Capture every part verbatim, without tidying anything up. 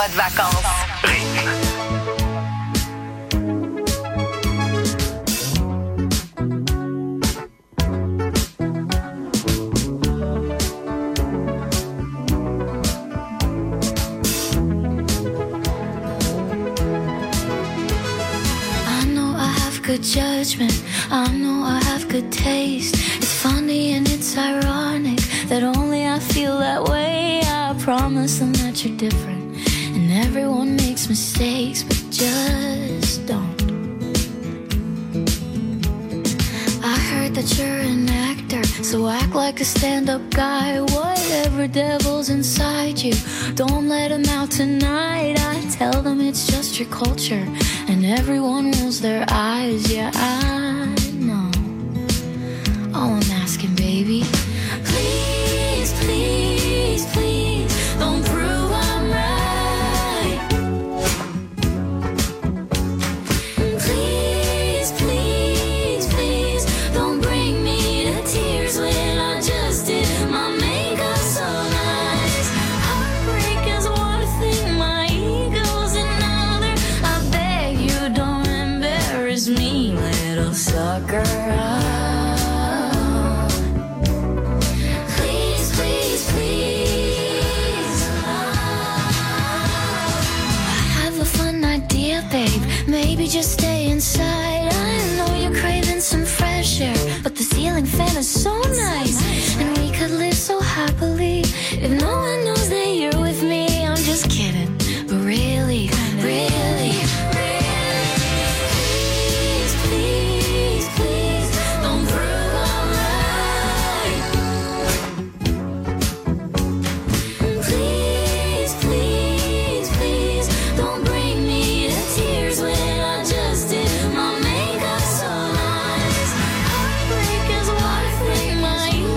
de vacances. Rythme. Good judgment, I know I have good taste. It's funny and it's ironic that only I feel that way. I promise them that you're different, and everyone makes mistakes, but just don't. I heard that you're an actor, so act like a stand-up guy. Whatever devil's inside you, don't let him out tonight. I tell them it's just your culture, and everyone rolls their eyes. Yeah, I know. All I'm asking, baby, please, please, please, don't prove I'm right. Please, please, please, don't bring me to tears when I just did my makeup so nice. Heartbreak is one thing, my ego's another. I beg you don't embarrass me, little sucker. Please, please, please. I have a fun idea, babe. Maybe just stay inside. I know you're craving some fresh air, but the ceiling fan is so nice, and we could live so happily if no one knows that you're with me. I'm just kidding, but really, really, really, please, please, please, don't prove I'm right. Please, please, please, don't bring me to tears when I just did my makeup so nice. Heartbreak is what I think, my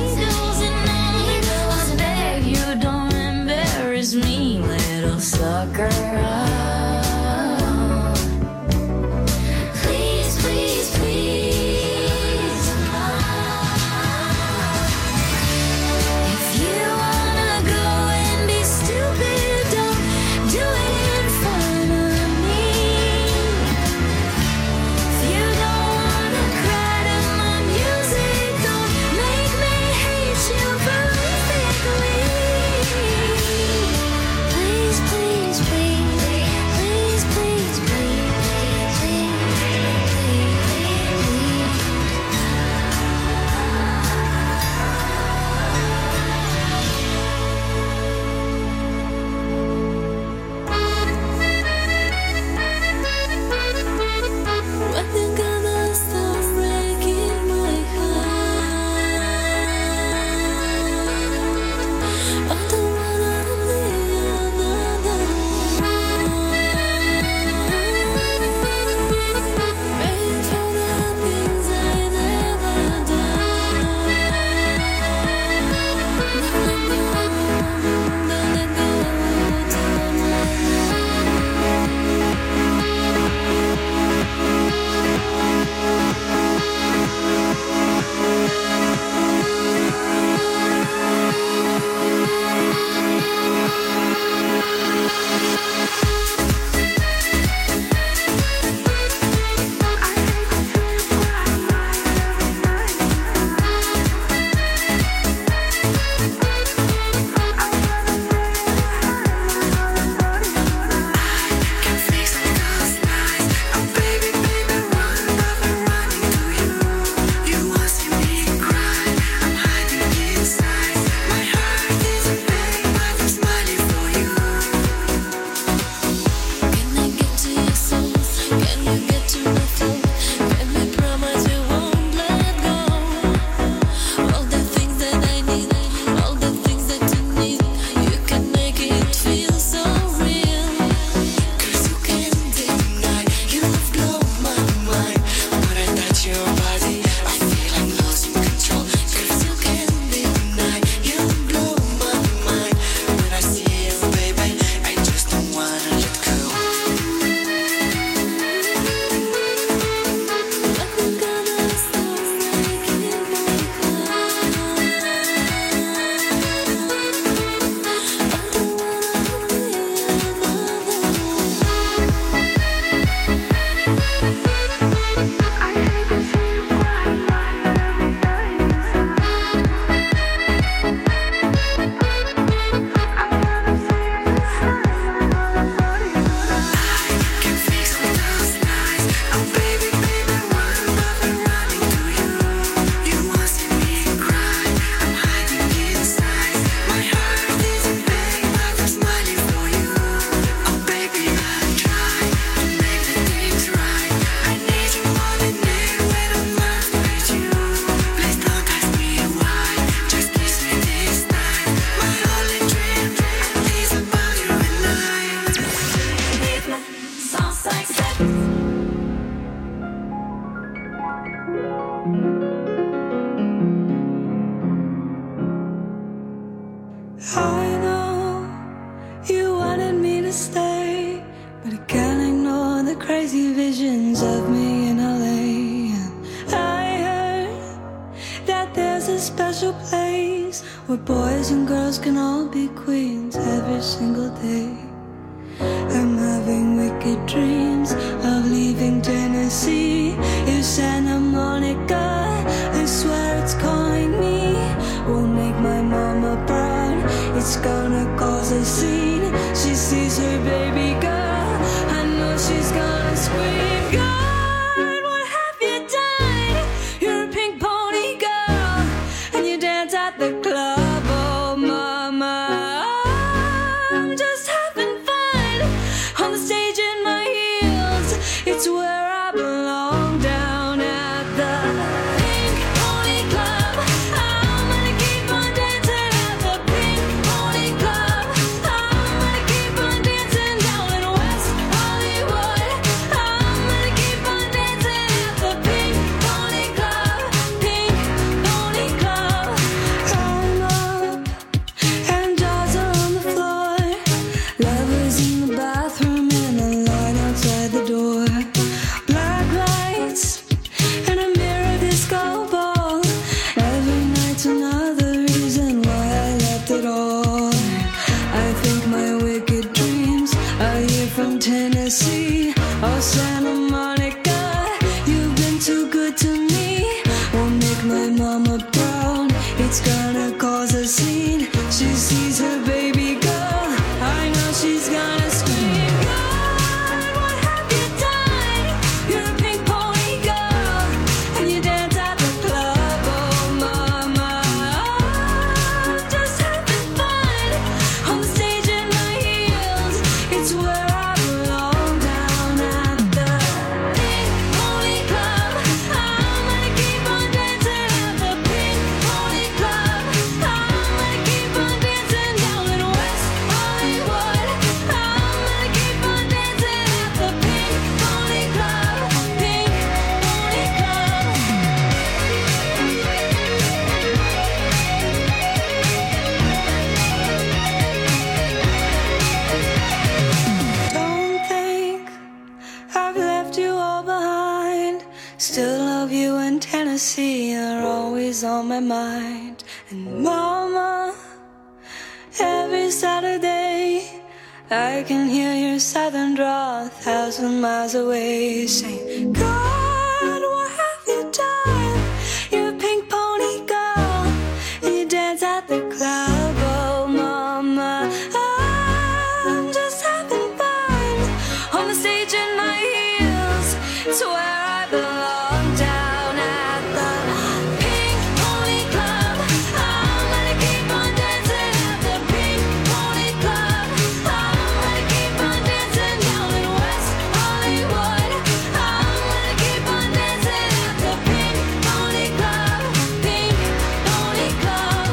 special place where boys and girls can all be queens every single day. I'm having wicked dreams of leaving Tennessee. If Santa Monica, I swear it's calling me, will make my mama proud. It's gonna cause a scene. She sees her baby girl, I know she's gonna scream. God, what have you done? You're a pink pony girl, and you dance at the club. Oh mama, I'm just having fun on the stage in my heels. It's where I belong, down at the Pink Pony Club. I'm gonna keep on dancing at the Pink Pony Club. I'm gonna keep on dancing down in West Hollywood. I'm gonna keep on dancing at the Pink Pony Club. Pink Pony Club. I'm up and jaws are on the floor. Lovers in the bathroom and a line outside the door. Black lights and a mirror disco ball. Every night's another reason why I left it all. I think my wicked dreams are here from Tennessee. Oh Santa Monica, you've been too good to me. Won't make my mama proud. It's gonna cause a scene. She sees her baby girl, I know she's gonna scream. God, what have you done? You're a pink pony girl, and you dance at the club. Oh mama, I'm just having fun on the stage in my heels. It's where I belong, down at the Pink Pony Club. I'm gonna keep on dancing at the Pink Pony Club. I'm gonna keep on dancing down in West Hollywood. I'm gonna keep on dancing at the Pink Pony Club. Pink Pony Club. Don't think I've left you all behind. Still love you, and Tennessee are always on my mind. And mama, every Saturday I can hear your southern drawl a thousand miles away, saying, God, what have you done? You're a pink pony girl, and you dance at the club. Oh mama, I'm just having fun on the stage in my heels. It's where I belong, down at the Pink Pony Club. I'm gonna keep on dancing at the Pink Pony Club. I'm gonna keep on dancing down in West Hollywood. I'm gonna keep on dancing at the Pink Pony Club. Pink Pony Club.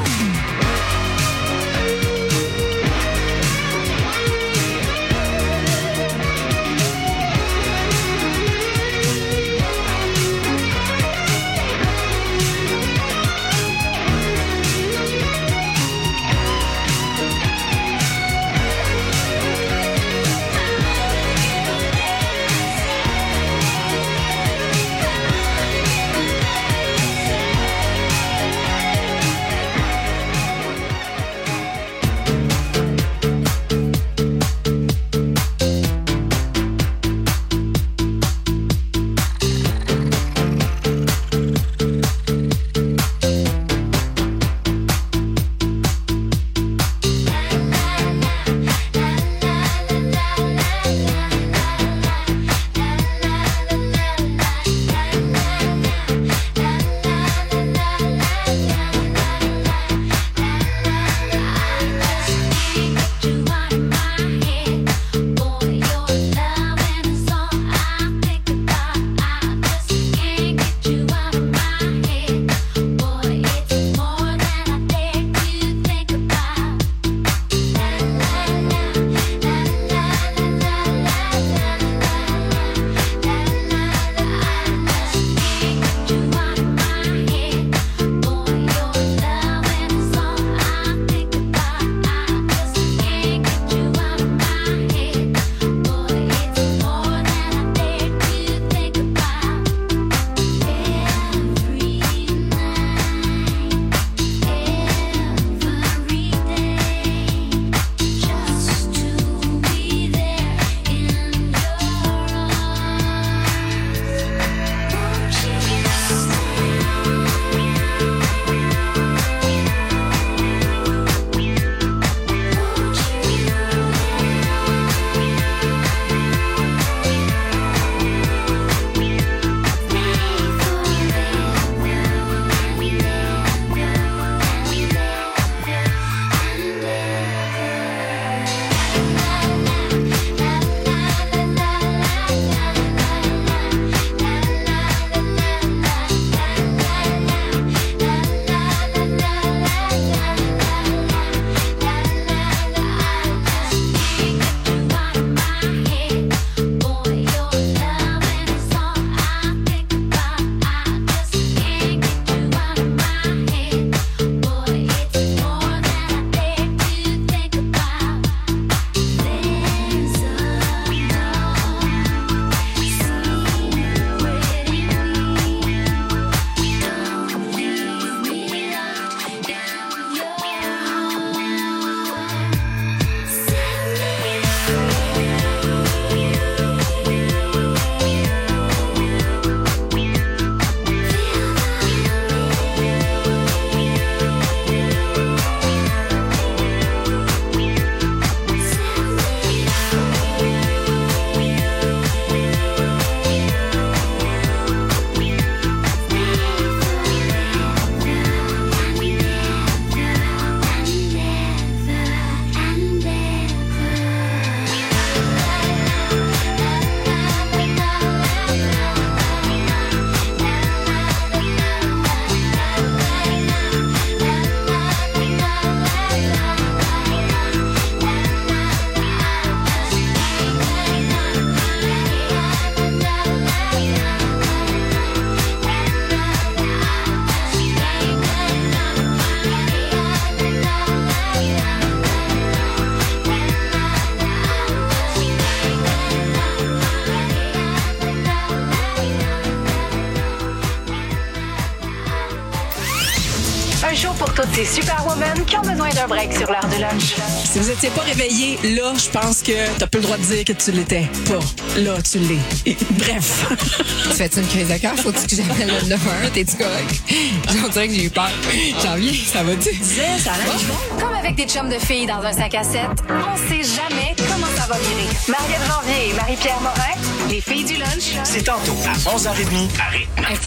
toutes ces superwomen qui ont besoin d'un break sur l'heure de lunch. Si vous n'étiez pas réveillé, là, je pense que t'as plus le droit de dire que tu l'étais pas. Là, tu l'es. Et, bref. Tu fais-tu une crise de cœur? Faut-tu que j'appelle le neuf un un? T'es-tu correct? On dirait que j'ai eu peur. J'en viens, ça va-tu? Disais, ça allait bon. Comme avec des chums de filles dans un sac à sept, on sait jamais comment ça va virer. Marielle Janvier et Marie-Pierre Morin, les filles du lunch. C'est tantôt à onze heures trente à rythme.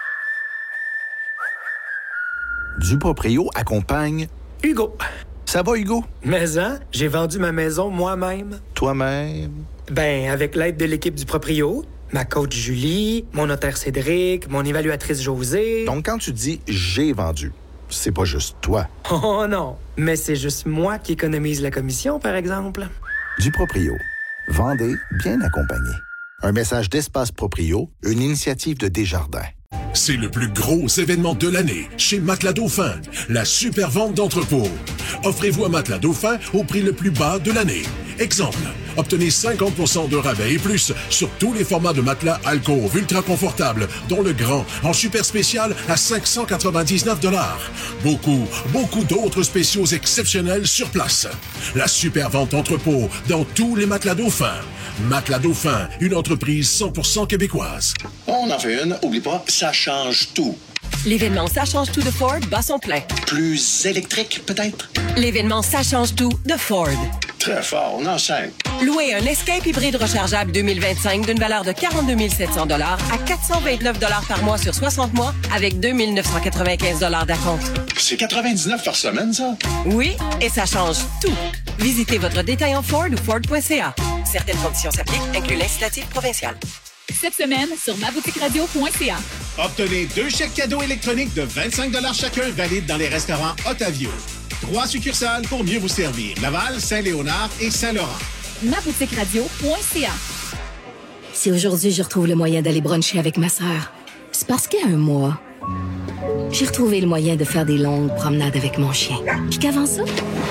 Du Proprio accompagne Hugo. Ça va, Hugo? Mais hein, j'ai vendu ma maison moi-même. Toi-même? Ben, avec l'aide de l'équipe du Proprio, ma coach Julie, mon notaire Cédric, mon évaluatrice Josée. Donc, quand tu dis « j'ai vendu », c'est pas juste toi. Oh non, mais c'est juste moi qui économise la commission, par exemple. Du Proprio. Vendez bien accompagné. Un message d'Espace Proprio, une initiative de Desjardins. C'est le plus gros événement de l'année chez Matelas Dauphin, la super vente d'entrepôt. Offrez-vous un matelas Dauphin au prix le plus bas de l'année. Exemple, obtenez cinquante pour cent de rabais et plus sur tous les formats de matelas alcôve ultra confortables, dont le grand en super spécial à cinq cent quatre-vingt-dix-neuf dollars. Beaucoup, beaucoup d'autres spéciaux exceptionnels sur place. La super vente entrepôt dans tous les matelas Dauphin. Matelas Dauphin, une entreprise cent pour cent québécoise. On en fait une, oublie pas, ça change tout. L'événement Ça change tout de Ford bat son plein. Plus électrique, peut-être? L'événement Ça change tout de Ford. Très fort, on enchaîne. Louez un Escape hybride rechargeable deux mille vingt-cinq d'une valeur de quarante-deux mille sept cents dollars à quatre cent vingt-neuf dollars par mois sur soixante mois avec deux mille neuf cent quatre-vingt-quinze dollars d'acompte. C'est quatre-vingt-dix-neuf par semaine, ça? Oui, et ça change tout. Visitez votre détaillant Ford ou Ford point C A. Certaines conditions s'appliquent, inclus l'incitatif provincial. Cette semaine, sur ma boutique radio point c a. Obtenez deux chèques cadeaux électroniques de vingt-cinq dollars chacun valides dans les restaurants Otavio. Trois succursales pour mieux vous servir. Laval, Saint-Léonard et Saint-Laurent. ma boutique radio point c a. Si aujourd'hui je retrouve le moyen d'aller bruncher avec ma sœur, c'est parce qu'il y a un mois, j'ai retrouvé le moyen de faire des longues promenades avec mon chien. Puis qu'avant ça,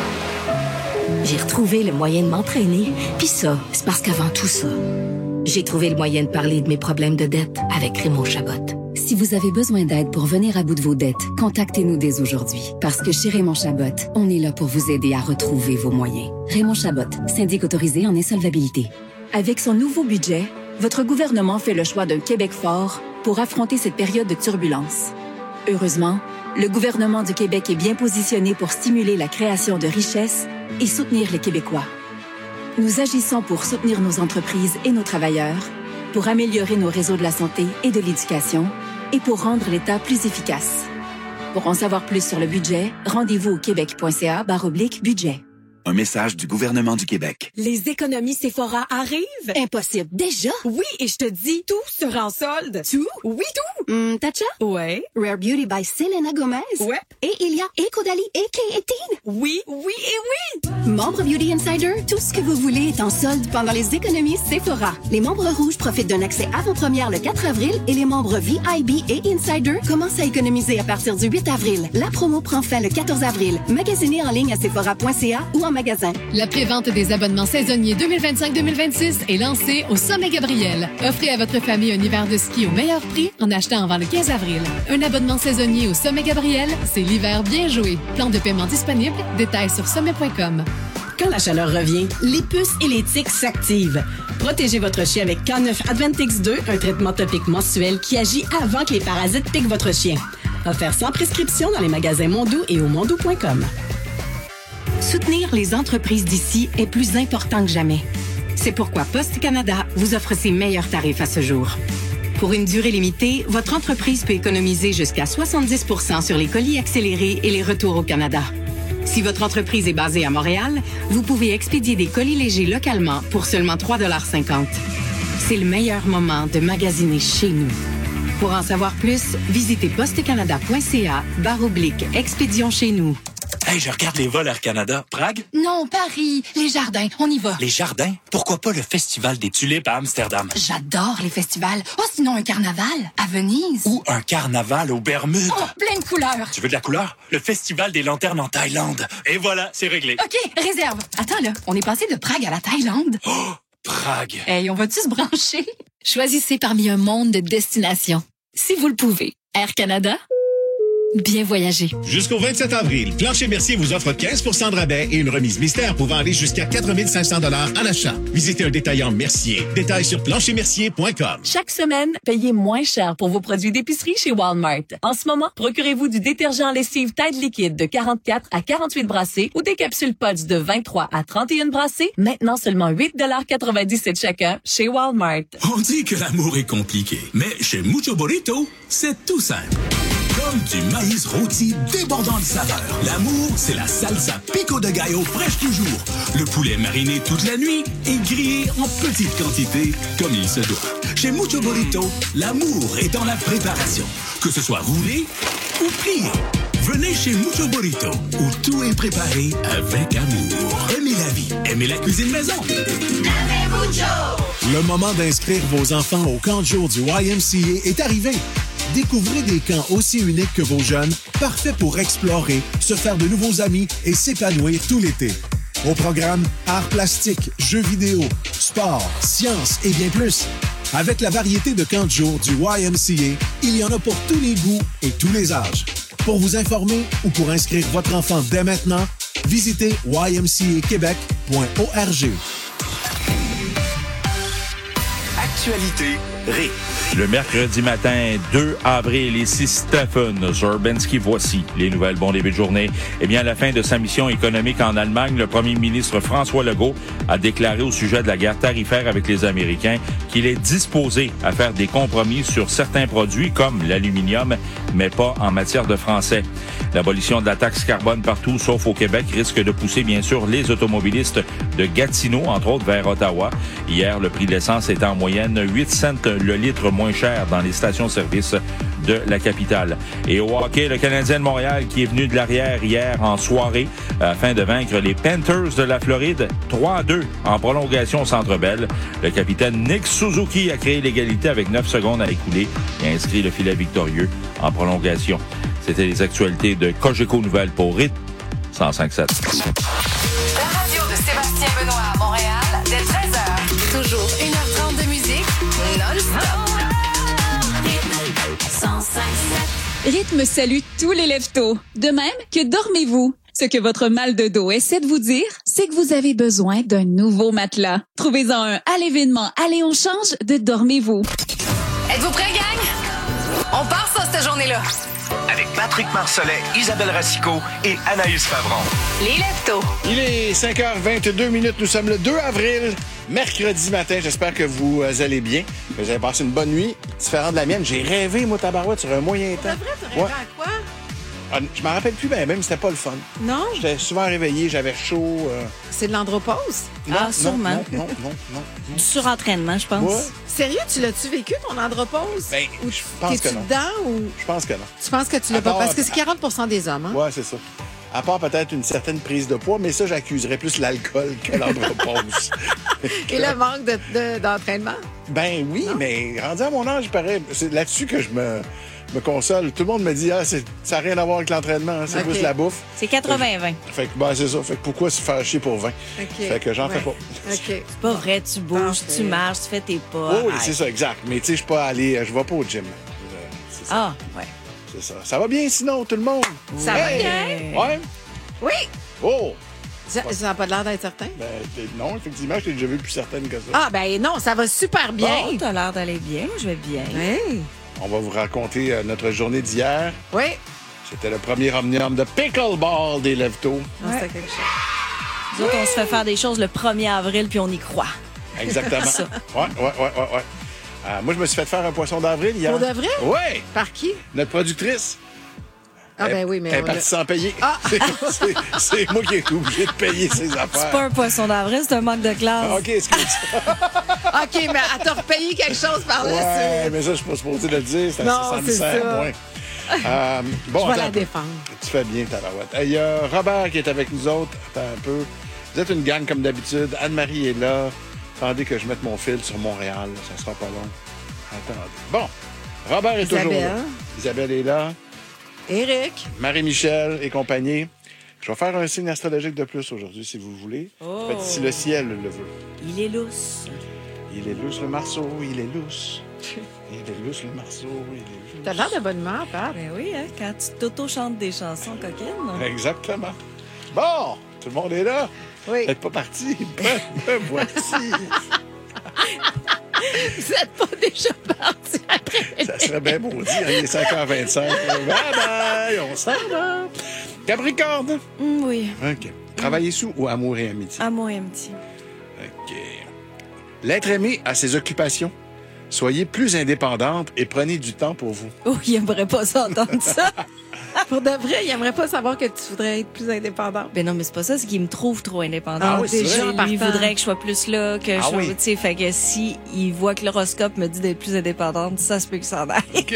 j'ai retrouvé le moyen de m'entraîner. Puis ça, c'est parce qu'avant tout ça, j'ai trouvé le moyen de parler de mes problèmes de dette avec Raymond Chabot. Si vous avez besoin d'aide pour venir à bout de vos dettes, contactez-nous dès aujourd'hui. Parce que chez Raymond Chabot, on est là pour vous aider à retrouver vos moyens. Raymond Chabot, syndic autorisé en insolvabilité. Avec son nouveau budget, votre gouvernement fait le choix d'un Québec fort pour affronter cette période de turbulence. Heureusement, le gouvernement du Québec est bien positionné pour stimuler la création de richesses et soutenir les Québécois. Nous agissons pour soutenir nos entreprises et nos travailleurs, pour améliorer nos réseaux de la santé et de l'éducation et pour rendre l'État plus efficace. Pour en savoir plus sur le budget, rendez-vous au québec point c a barre oblique budget. Un message du gouvernement du Québec. Les économies Sephora arrivent. Impossible. Déjà? Oui, et je te dis, tout sera en solde. Tout? Oui, tout. Hum, Tatcha? Ouais. Rare Beauty by Selena Gomez? Ouais. Et il y a Ecodali et K eighteen? Oui, oui et oui. Membre Beauty Insider, tout ce que vous voulez est en solde pendant les économies Sephora. Les membres rouges profitent d'un accès avant-première le quatre avril et les membres V I B et Insider commencent à économiser à partir du huit avril. La promo prend fin le quatorze avril. Magasinez en ligne à sephora point c a ou en magasin. La prévente des abonnements saisonniers deux mille vingt-cinq deux mille vingt-six est lancée au Sommet Gabriel. Offrez à votre famille un hiver de ski au meilleur prix en achetant avant le quinze avril. Un abonnement saisonnier au Sommet Gabriel, c'est l'hiver bien joué. Plan de paiement disponible, détails sur sommet point com. Quand la chaleur revient, les puces et les tiques s'activent. Protégez votre chien avec K neuf Advantix deux, un traitement topique mensuel qui agit avant que les parasites piquent votre chien. Offert sans prescription dans les magasins Mondou et au mondou point com. Soutenir les entreprises d'ici est plus important que jamais. C'est pourquoi Poste Canada vous offre ses meilleurs tarifs à ce jour. Pour une durée limitée, votre entreprise peut économiser jusqu'à soixante-dix pour cent sur les colis accélérés et les retours au Canada. Si votre entreprise est basée à Montréal, vous pouvez expédier des colis légers localement pour seulement trois dollars cinquante. C'est le meilleur moment de magasiner chez nous. Pour en savoir plus, visitez postecanada point c a barre oblique expédition chez nous. Hey, je regarde les vols Air Canada. Prague? Non, Paris. Les Jardins. On y va. Les Jardins? Pourquoi pas le Festival des Tulipes à Amsterdam? J'adore les festivals. Oh, sinon un carnaval à Venise. Ou un carnaval aux Bermudes. Oh, plein de couleurs. Tu veux de la couleur? Le Festival des Lanternes en Thaïlande. Et voilà, c'est réglé. OK, réserve. Attends, là, on est passé de Prague à la Thaïlande. Oh, Prague. Hey, on va-tu se brancher? Choisissez parmi un monde de destinations. Si vous le pouvez. Air Canada, bien voyager. Jusqu'au vingt-sept avril, Plancher Mercier vous offre quinze pour cent de rabais et une remise mystère pouvant aller jusqu'à quatre mille cinq cents dollars en achat. Visitez un détaillant Mercier. Détails sur plancher mercier point com. Chaque semaine, payez moins cher pour vos produits d'épicerie chez Walmart. En ce moment, procurez-vous du détergent lessive Tide liquide de quarante-quatre à quarante-huit brassées ou des capsules Pods de vingt-trois à trente et un brassées. Maintenant seulement huit dollars quatre-vingt-dix-sept chacun chez Walmart. On dit que l'amour est compliqué, mais chez Mucho Burrito, c'est tout simple. Comme du maïs rôti débordant de saveur. L'amour, c'est la salsa pico de gallo fraîche toujours. Le poulet mariné toute la nuit et grillé en petite quantité, comme il se doit. Chez Mucho Burrito, l'amour est dans la préparation. Que ce soit roulé ou plié. Venez chez Mucho Burrito, où tout est préparé avec amour. Aimez la vie, aimez la cuisine maison. Le moment d'inscrire vos enfants au camp de jour du Y M C A est arrivé. Découvrez des camps aussi uniques que vos jeunes, parfaits pour explorer, se faire de nouveaux amis et s'épanouir tout l'été. Au programme, arts plastiques, jeux vidéo, sport, sciences et bien plus. Avec la variété de camps de jour du Y M C A, il y en a pour tous les goûts et tous les âges. Pour vous informer ou pour inscrire votre enfant dès maintenant, visitez y m c a québec point org. Actualité Ré. Le mercredi matin deux avril, ici Stephen Zurbanski. Voici les nouvelles. Bon début de journée. Eh bien, à la fin de sa mission économique en Allemagne, le premier ministre François Legault a déclaré au sujet de la guerre tarifaire avec les Américains qu'il est disposé à faire des compromis sur certains produits comme l'aluminium, mais pas en matière de français. L'abolition de la taxe carbone partout, sauf au Québec, risque de pousser bien sûr les automobilistes de Gatineau, entre autres, vers Ottawa. Hier, le prix de l'essence était en moyenne huit cents le litre moins cher dans les stations-service de la capitale. Et au hockey, le Canadien de Montréal qui est venu de l'arrière hier en soirée afin de vaincre les Panthers de la Floride trois à deux en prolongation au Centre Bell. Le capitaine Nick Suzuki a créé l'égalité avec neuf secondes à écouler et a inscrit le filet victorieux en prolongation. C'était les actualités de Cogeco Nouvelles pour R I T cent cinq sept. La radio de Sébastien Benoît à Montréal, dès treize heures. Toujours une heure trente de musique non-stop. cent cinq sept. Rythme salue tous les lève-tôt. De même que dormez-vous. Ce que votre mal de dos essaie de vous dire, c'est que vous avez besoin d'un nouveau matelas. Trouvez-en un à l'événement Allez, on change de Dormez-vous. Êtes-vous prêts, gang? On part ça, cette journée-là. Avec Patrick Marcellet, Isabelle Racicot et Anaïs Favron. Les Leftos. Il est cinq heures vingt-deux minutes. Nous sommes le deux avril, mercredi matin. J'espère que vous allez bien. Vous avez passé une bonne nuit, différente de la mienne. J'ai rêvé, moi, tabarouette, sur un moyen temps. C'est vrai, t'as rêvé ouais. à quoi? Ah, je m'en rappelle plus, ben même, c'était pas le fun. Non? J'étais souvent réveillé, j'avais chaud. Euh... C'est de l'andropause? Non, ah, non, sûrement. Non, non, non, non. non. Du surentraînement, je pense. Ouais. Sérieux, tu l'as-tu vécu, ton andropause? Ben, ou je pense que non. T'es-tu dedans ou... Je pense que non. Tu penses que tu l'as pas? Parce que c'est quarante pour cent des hommes, hein? Ouais, c'est ça. À part peut-être une certaine prise de poids, mais ça, j'accuserais plus l'alcool que l'andropause. Et le manque de, de, d'entraînement? Ben oui, non? Mais rendu à mon âge, pareil, c'est là-dessus que je me... me console. Tout le monde me dit ah, c'est, ça n'a rien à voir avec l'entraînement, hein, c'est okay. Plus la bouffe. C'est quatre-vingts vingt. Fait que ben, c'est ça. Fait que pourquoi se faire chier pour vingt? Okay. Fait que j'en ouais. fais pas. Okay. C'est pas vrai, tu bouges, okay. tu marches, tu fais tes pas. Oh, oui, c'est ça, exact. Mais tu sais, je suis pas allé, je vais pas au gym. C'est ça. Ah, ouais. C'est ça. Ça va bien sinon, tout le monde? Ça hey. va bien? Ouais? Oui. Oh! Ça n'a pas l'air d'être certain? Ben, non, effectivement, je t'ai déjà vu plus certaine que ça. Ah, ben non, ça va super bien. Bon, t'as l'air d'aller bien, je vais bien. Oui. On va vous raconter euh, notre journée d'hier. Oui. C'était le premier omnium de pickleball des Leftos. Ah, c'était quelque chose. Nous autres, on se fait faire des choses le premier avril, puis on y croit. Exactement. ça. Ouais, ouais, ouais, ouais. ouais. Euh, moi, je me suis fait faire un poisson d'avril hier. Pour de vrai? Oui. Par qui? Notre productrice. Ah, ben oui, mais. Elle est partie sans payer. Ah. C'est, c'est, c'est moi qui ai été obligé de payer ses affaires. C'est pas un poisson d'avril, c'est un manque de classe. Ah, OK, excuse-moi. OK, mais elle t'a repayé quelque chose par là-dessus. Ouais, mais ça, je suis pas supposé de le dire. C'est non, ça me sert moins. Euh, bon, je vais la défendre. Tu fais bien, Tabarouette. Il y a Robert qui est avec nous autres. Attends un peu. Vous êtes une gang comme d'habitude. Anne-Marie est là. Attendez que je mette mon fil sur Montréal. Ça sera pas long. Attendez. Bon. Robert est Isabelle. toujours là. Isabelle est là. Éric. Marie-Michel et compagnie. Je vais faire un signe astrologique de plus aujourd'hui, si vous voulez. Oh. En fait, si le ciel le veut. Il est lousse. Il est lousse, le marceau. Il est lousse. Il est lousse, le Marceau. Il est lousse. T'as l'air de bonne humeur, Pat. Ben oui, hein, quand tu t'auto-chantes des chansons coquines. Exactement. Bon, tout le monde est là? Oui. Vous n'êtes pas parti? Me voici. Vous n'êtes pas déjà parti après. Ça serait bien maudit. Il est cinq heures vingt-cinq. Bye bye, on s'en va. Capricorne. Mm, oui. OK. Travailler sous ou amour et amitié? Amour et amitié. OK. L'être aimé a ses occupations. Soyez plus indépendante et prenez du temps pour vous. Oh, il aimerait pas ça entendre ça. Pour de vrai, il aimerait pas savoir que tu voudrais être plus indépendante. Ben non, mais c'est pas ça, c'est qu'il me trouve trop indépendante. Ah oui, c'est déjà, vrai. lui voudrait que je sois plus là, que Ah je sois, oui. tu sais, fait que si il voit que l'horoscope me dit d'être plus indépendante, ça se peut que ça en aille. OK.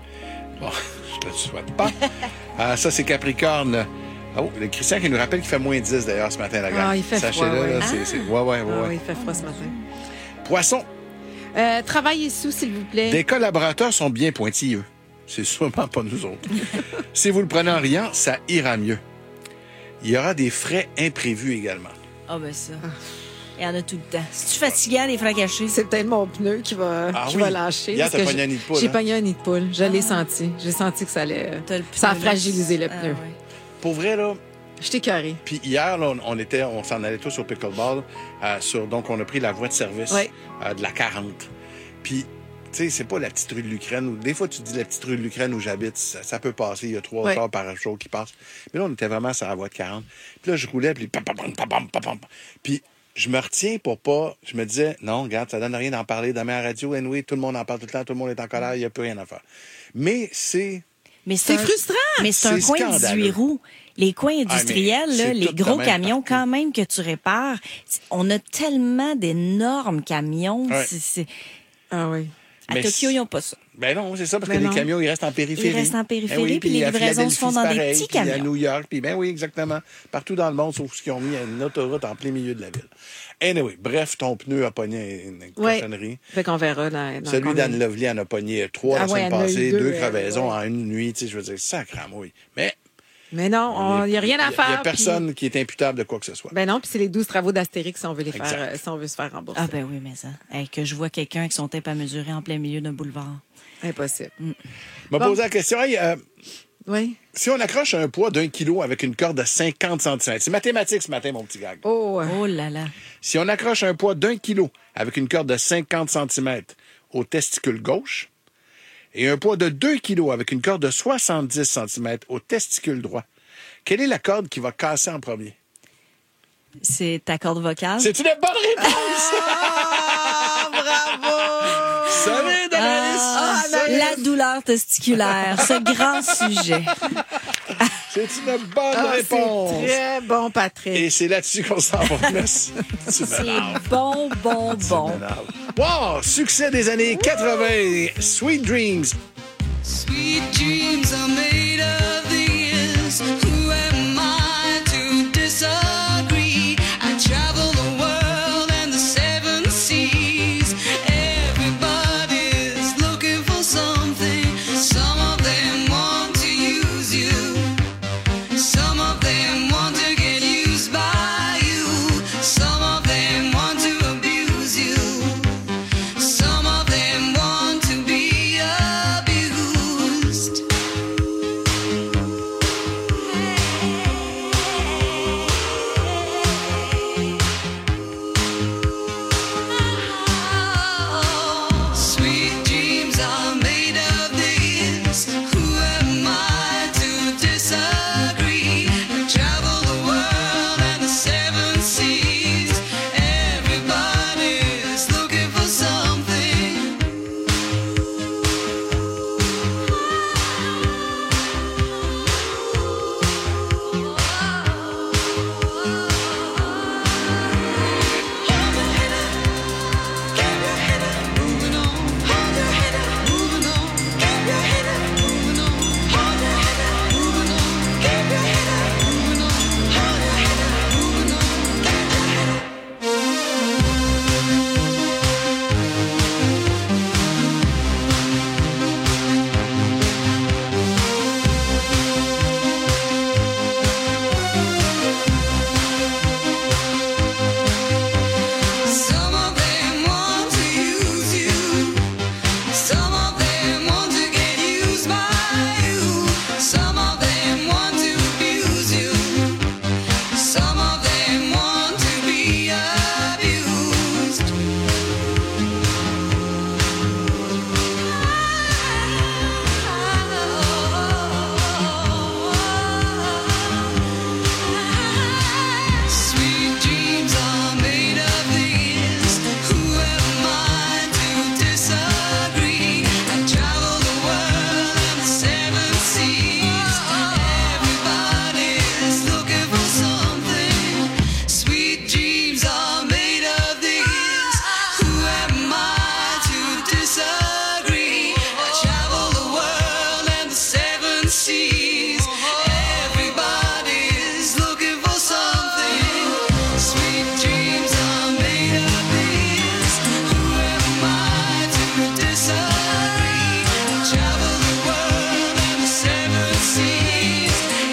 Bon, je te le souhaite pas. Ah, ça, c'est Capricorne. Oh, le Christian qui nous rappelle qu'il fait moins dix d'ailleurs ce matin, la gang. Ah, il fait Sachez-le, froid, ouais. là, c'est, c'est... Ouais, ouais, ouais, Ah, ouais. oui, il fait froid ce matin. Poisson. Euh, travaillez sous, s'il vous plaît. Des collaborateurs sont bien pointilleux. C'est sûrement pas nous autres. Si vous le prenez en riant, ça ira mieux. Il y aura des frais imprévus également. Ah, ben ça. Il y en a tout le temps. Si tu fatiguant, les frais cachés. C'est peut-être mon pneu qui va, Ah qui oui. va lâcher. Hier, parce t'as que pogné j'ai- un nid de poule, J'ai hein? pogné un nid de poule. Je l'ai senti. J'ai senti que ça allait. T'as le Ça a pneu fragilisé le là. pneu. Ah, ouais. Pour vrai, là, Je t'ai carré. puis hier, là, on, on était, on s'en allait tous au pickleball. Euh, sur, donc, on a pris la voie de service Ouais. euh, de la quarante. Puis, tu sais, c'est pas la petite rue de l'Ukraine. Où, des fois, tu dis la petite rue de l'Ukraine où j'habite, ça, ça peut passer. Il y a trois Ouais. heures par jour qui passent. Mais là, on était vraiment sur la voie de quarante. Puis là, je roulais, puis pam, pam, pam, pam, pam, pam, pam. Puis je me retiens pour pas... Je me disais, non, regarde, ça donne rien d'en parler demain à la radio. Anyway, tout le monde en parle tout le temps, tout le monde est en colère, il n'y a plus rien à faire. Mais c'est... Mais C'est un- frustrant. Mais c'est un C'est coin scandaleux. dix-huit roues. Les coins Ah, industriels, mais là, c'est les tout de gros même camions, partout. quand même, que tu répares, c'est- on a tellement d'énormes camions. Ouais. C'est- c'est- Ah oui. À Mais Tokyo, c'est- ils n'ont pas ça. Ben non, c'est ça, parce Ben que non. les camions, ils restent en périphérie. Ils restent en périphérie, Ben oui, puis les à livraisons se font dans des Philadelphie, petits c'est pareil, camions. puis à New York, puis ben oui, exactement. Partout dans le monde, sauf qu'ils ont mis une autoroute en plein milieu de la ville. Anyway, bref, ton pneu a pogné une Ouais. cochonnerie. Fait qu'on verra. Dans, dans Celui combien- d'Anne Lovely en a pogné trois Ah la ouais, semaine elle en a eu passée, deux, deux, elle, crevaisons ouais. en une nuit. Tu sais, je veux dire, sacramouille. Mais Mais non, il n'y a rien à faire. il n'y a puis- personne qui est imputable de quoi que ce soit. Ben non, puis c'est les douze travaux d'Astérix si on veut les Exact. faire, euh, si on veut se faire rembourser. Ah ben oui, mais ça. Hey, que je vois quelqu'un avec son tape à mesurer en plein milieu d'un boulevard. Impossible. m'a Bon. posé la question, hey, euh, Oui. si on accroche un poids d'un kilo avec une corde de cinquante centimètres, c'est mathématique ce matin, mon petit gag. Oh, Oh là là. Si on accroche un poids d'un kilo avec une corde de cinquante centimètres au testicule gauche et un poids de deux kilos avec une corde de soixante-dix centimètres au testicule droit, quelle est la corde qui va casser en premier? C'est ta corde vocale? C'est une bonne réponse! Ah, bravo! Solide, Anaïs! Ah, la douleur testiculaire, ce grand sujet. C'est une bonne Ah, réponse! c'est très bon, Patrick. Et c'est là-dessus qu'on s'en va. Merci. Tu C'est m'énerves. bon, bon, bon. Wow! Succès des années quatre-vingts. Sweet Dreams. Sweet dreams are made of these. Who am I to disagree? I travel the world and the seven seas. Everybody's looking for something. Some of them want to use you. Some of them want to get used by you. Some of them want to abuse you. Some of them want to be abused. them want to get used by you. Some of them want to abuse you. Some of them want to be abused. Sweet dreams are made of this. Who am I to disagree? I travel the world and the seven seas. Everybody's looking for something. Sweet dreams are made of this. Who am I to disagree? I travel the world and the seven seas. Everybody's looking for something. Sweet dreams are made of this. Who am I to disagree? I travel the world and the seven seas.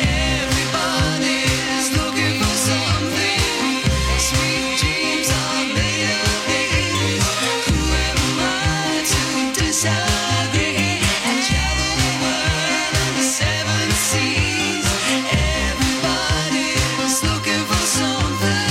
Everybody's looking for something. Sweet dreams are made of this. Who am I to disagree? I travel the world and the seven seas. Everybody's looking for something.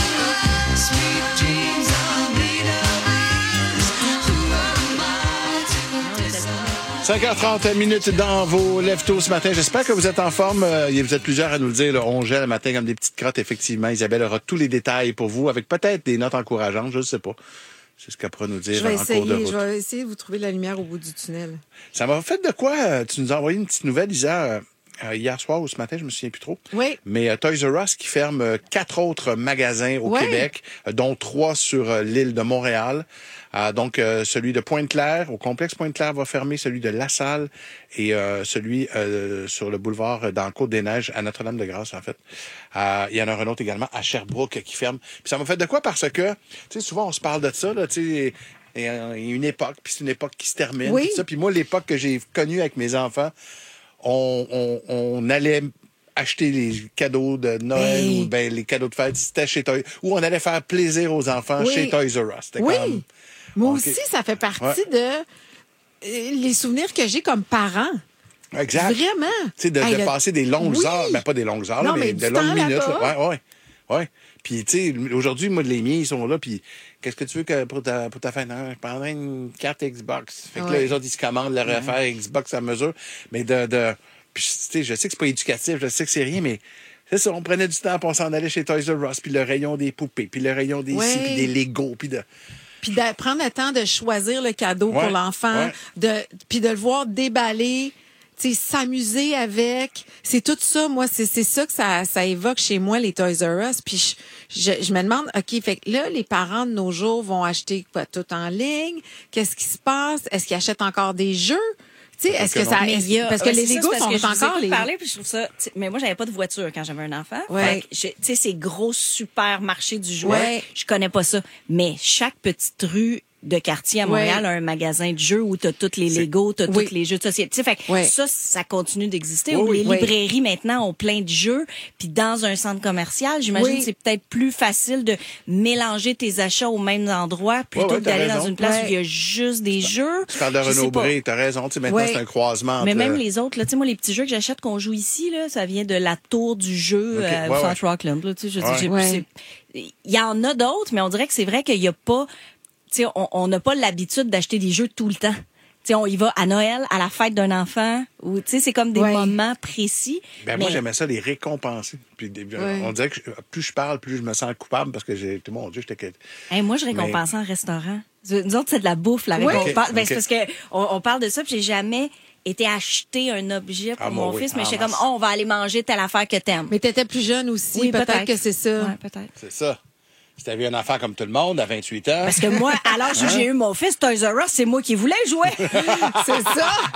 Sweet dreams are made of this. Who am I to disagree? cinq heures trente minutes dans vos lève-tôt ce matin. J'espère que vous êtes en forme. Euh, Vous êtes plusieurs à nous le dire. Là, on gèle le matin comme des petites crottes. Effectivement, Isabelle aura tous les détails pour vous, avec peut-être des notes encourageantes. Je ne sais pas. C'est ce qu'elle pourra nous dire Je vais en cours de essayer, route. je vais essayer de vous trouver la lumière au bout du tunnel. Ça m'a fait de quoi? euh, Tu nous as envoyé une petite nouvelle, Isa, euh, euh, hier soir ou ce matin, je me souviens plus trop. Oui. Mais euh, Toys R Us qui ferme euh, quatre autres magasins au Ouais. Québec, euh, dont trois sur euh, l'île de Montréal. Euh, donc, euh, celui de Pointe-Claire, au complexe Pointe-Claire va fermer, celui de La Salle et euh, celui euh, sur le boulevard euh, dans Côte-des-Neiges, à Notre-Dame-de-Grâce, en fait. Euh, il y en a un autre également à Sherbrooke qui ferme. Puis ça m'a fait de quoi? Parce que, tu sais, souvent on se parle de ça, là, tu sais, il y a une époque, puis c'est une époque qui se termine. Oui. Puis ça. Puis moi, l'époque que j'ai connue avec mes enfants, on, on, on allait acheter les cadeaux de Noël Hey. ou ben, les cadeaux de fête, c'était chez Toys, ou on allait faire plaisir aux enfants Oui. chez Toys R Us. C'était Oui. comme... Moi Ok. aussi, ça fait partie Ouais. de euh, les souvenirs que j'ai comme parent. Exact. Vraiment. Tu sais, de, Hey, de le- passer des longues Oui. heures, ben pas des longues heures, là, Non, mais, mais de du longues temps minutes. là-bas. Là. Ouais, ouais, ouais. Puis, tu sais, aujourd'hui, moi, les miens, ils sont là, puis qu'est-ce que tu veux que pour ta, pour ta fête? Non, je prendrais une carte Xbox. Fait que là, Ouais. les autres, ils se commandent leur affaire Xbox à mesure. Mais de... de puis, tu sais, je sais que c'est pas éducatif, je sais que c'est rien, mais... C'est ça, on prenait du temps, puis on s'en allait chez Toys R Us, puis le rayon des poupées, puis le rayon des Ouais. scies, puis des Legos, puis de... Puis de prendre le temps de choisir le cadeau Ouais, pour l'enfant, ouais. de puis de le voir déballer, tu sais, s'amuser avec. C'est tout ça, moi, c'est c'est ça que ça, ça évoque chez moi, les Toys R Us. Puis je, je, je me demande, OK, fait que là, les parents de nos jours vont acheter quoi, tout en ligne? Qu'est-ce qui se passe? Est-ce qu'ils achètent encore des jeux? Tu sais, est-ce que, que ça... non. Mais est-ce- il y a- parce que ouais, les c'est ça, Legos c'est parce que sont je vous encore... écoute les parler, puis je trouve ça... tu sais, mais moi, j'avais pas de voiture quand j'avais un enfant. Ouais. Fait que je- tu sais, ces gros supermarchés du jouet, Ouais. je connais pas ça. Mais chaque petite rue de quartier à Montréal Ouais. a un magasin de jeux où t'as tous les C'est- Legos, t'as Oui. tous les jeux de société. Tu sais, fait que Ouais. ça, ça continue d'exister. Oui, Où oui. les Oui. librairies, maintenant, ont plein de jeux. Puis dans un centre commercial, j'imagine Oui. que c'est peut-être plus facile de mélanger tes achats au même endroit plutôt Ouais, ouais, que t'as d'aller dans raison. une place Ouais. où il y a juste des jeux. Tu parles de Je sais Renaud pas. Bré, t'as raison. Tu sais, maintenant, Ouais. c'est un croisement Mais entre... même les autres, là, tu sais, moi, les petits jeux que j'achète qu'on joue ici, là, ça vient de la tour du jeu Ok, euh, ouais, au ouais. South Rockland, là, tu sais, je dis, Ouais. j'ai- Ouais. c'est- il y en a d'autres, mais on dirait que c'est vrai qu'il y a pas, tu sais, on on n'a pas l'habitude d'acheter des jeux tout le temps. Tu sais, on y va à Noël, à la fête d'un enfant, ou, tu sais, c'est comme des Ouais. moments précis. Ben, mais... moi, j'aimais ça, les récompenser. Puis, des- Ouais. on dirait que je- plus je parle, plus je me sens coupable parce que j'ai, tout mon Dieu, j'étais... Hey, moi, je récompense en restaurant. Nous autres, c'est de la bouffe, la Ouais. récompense. Ok, Ben, ok. c'est parce que on, on parle de ça, puis j'ai jamais été acheter un objet pour Ah, moi, mon oui. fils, mais Ah, j'étais moi, comme, c'est- oh, on va aller manger telle affaire que t'aimes. Mais t'étais plus jeune aussi, Oui, peut-être peut-être. que c'est ça. Ouais, peut-être. C'est ça. Si t'avais un enfant comme tout le monde à vingt-huit ans... Parce que moi, à l'âge où Hein? j'ai eu mon fils, Toys R Us, c'est moi qui voulais jouer. C'est ça.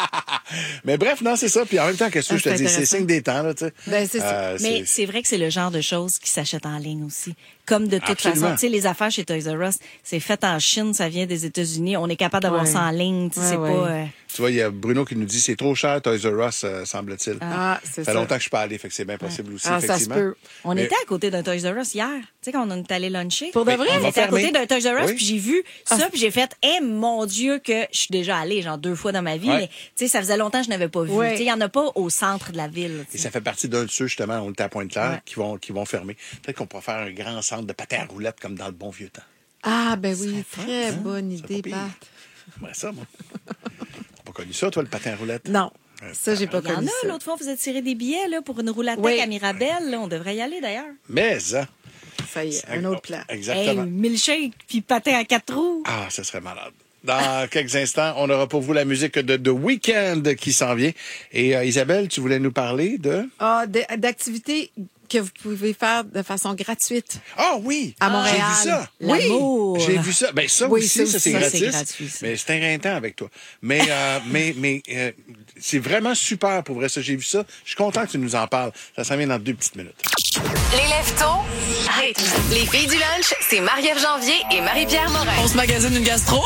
Mais bref, non, c'est ça. Puis en même temps, qu'est-ce que Ah, je te c'est dis? C'est intéressant. signe des temps, là, tu sais. Ben, c'est ça. Euh, Mais c'est- c'est vrai que c'est le genre de choses qui s'achètent en ligne aussi. Comme de toute Absolument. façon, tu sais, les affaires chez Toys R Us, c'est fait en Chine, ça vient des États-Unis. On est capable d'avoir Ouais. ça en ligne. Tu sais, Ouais, c'est ouais. pas. euh, Tu vois, il y a Bruno qui nous dit c'est trop cher, Toys R Us, euh, semble-t-il. Ah, c'est Ça fait ça. longtemps que je suis pas allé, fait que c'est bien possible aussi, Ah, ça se effectivement. peut. On Mais- était à côté d'un Toys R Us hier. Tu sais, quand on est allé luncher. Pour de vrai? On Ils vont était à côté fermer. d'un Toys R Us, Oui. puis j'ai vu ça, puis j'ai fait, eh mon Dieu, que je suis déjà allée, genre deux fois dans ma vie, Ouais. mais tu sais, ça faisait longtemps que je n'avais pas vu. Ouais. Tu sais, il y en a pas au centre de la ville. tu Et sais. ça fait partie d'un de ceux, justement, on était à Pointe-Claire, Ouais. qui, vont, qui vont fermer. Peut-être qu'on pourra faire un grand centre de patins à roulettes comme dans le bon vieux temps. Ah, ben oui, fun, très hein? bonne C'est idée, pas pire. Pat. J'aimerais ça, moi. T'as pas connu ça, toi, le patin à roulettes? Non, ça, j'ai pas Il y en connu a, ça. l'autre fois, vous avez tiré des billets là, pour une roulatec Oui. à Mirabel. Là. On devrait y aller, d'ailleurs. Mais, ça. Ça y est, un autre plan. Exactement. Hey, milkshake puis patin à quatre roues. Ah, ça serait malade. Dans quelques instants, on aura pour vous la musique de The Weeknd qui s'en vient. Et euh, Isabelle, tu voulais nous parler de... Ah, de- d'activités que vous pouvez faire de façon gratuite. Ah oui! À Montréal. J'ai vu ça. L'amour. Oui, j'ai vu ça. Ben ça Oui, aussi, ça ça, aussi, c'est ça, gratis. c'est gratuit, ça. Mais c'est éreintant avec toi. Mais euh, mais mais euh, c'est vraiment super pour vrai ça. J'ai vu ça. Je suis content que tu nous en parles. Ça s'en vient dans deux petites minutes. Les lève-tôt, rythme. Les filles du lunch, c'est Marie-Ève Janvier et Marie-Pierre Morin. On se magasine une gastro.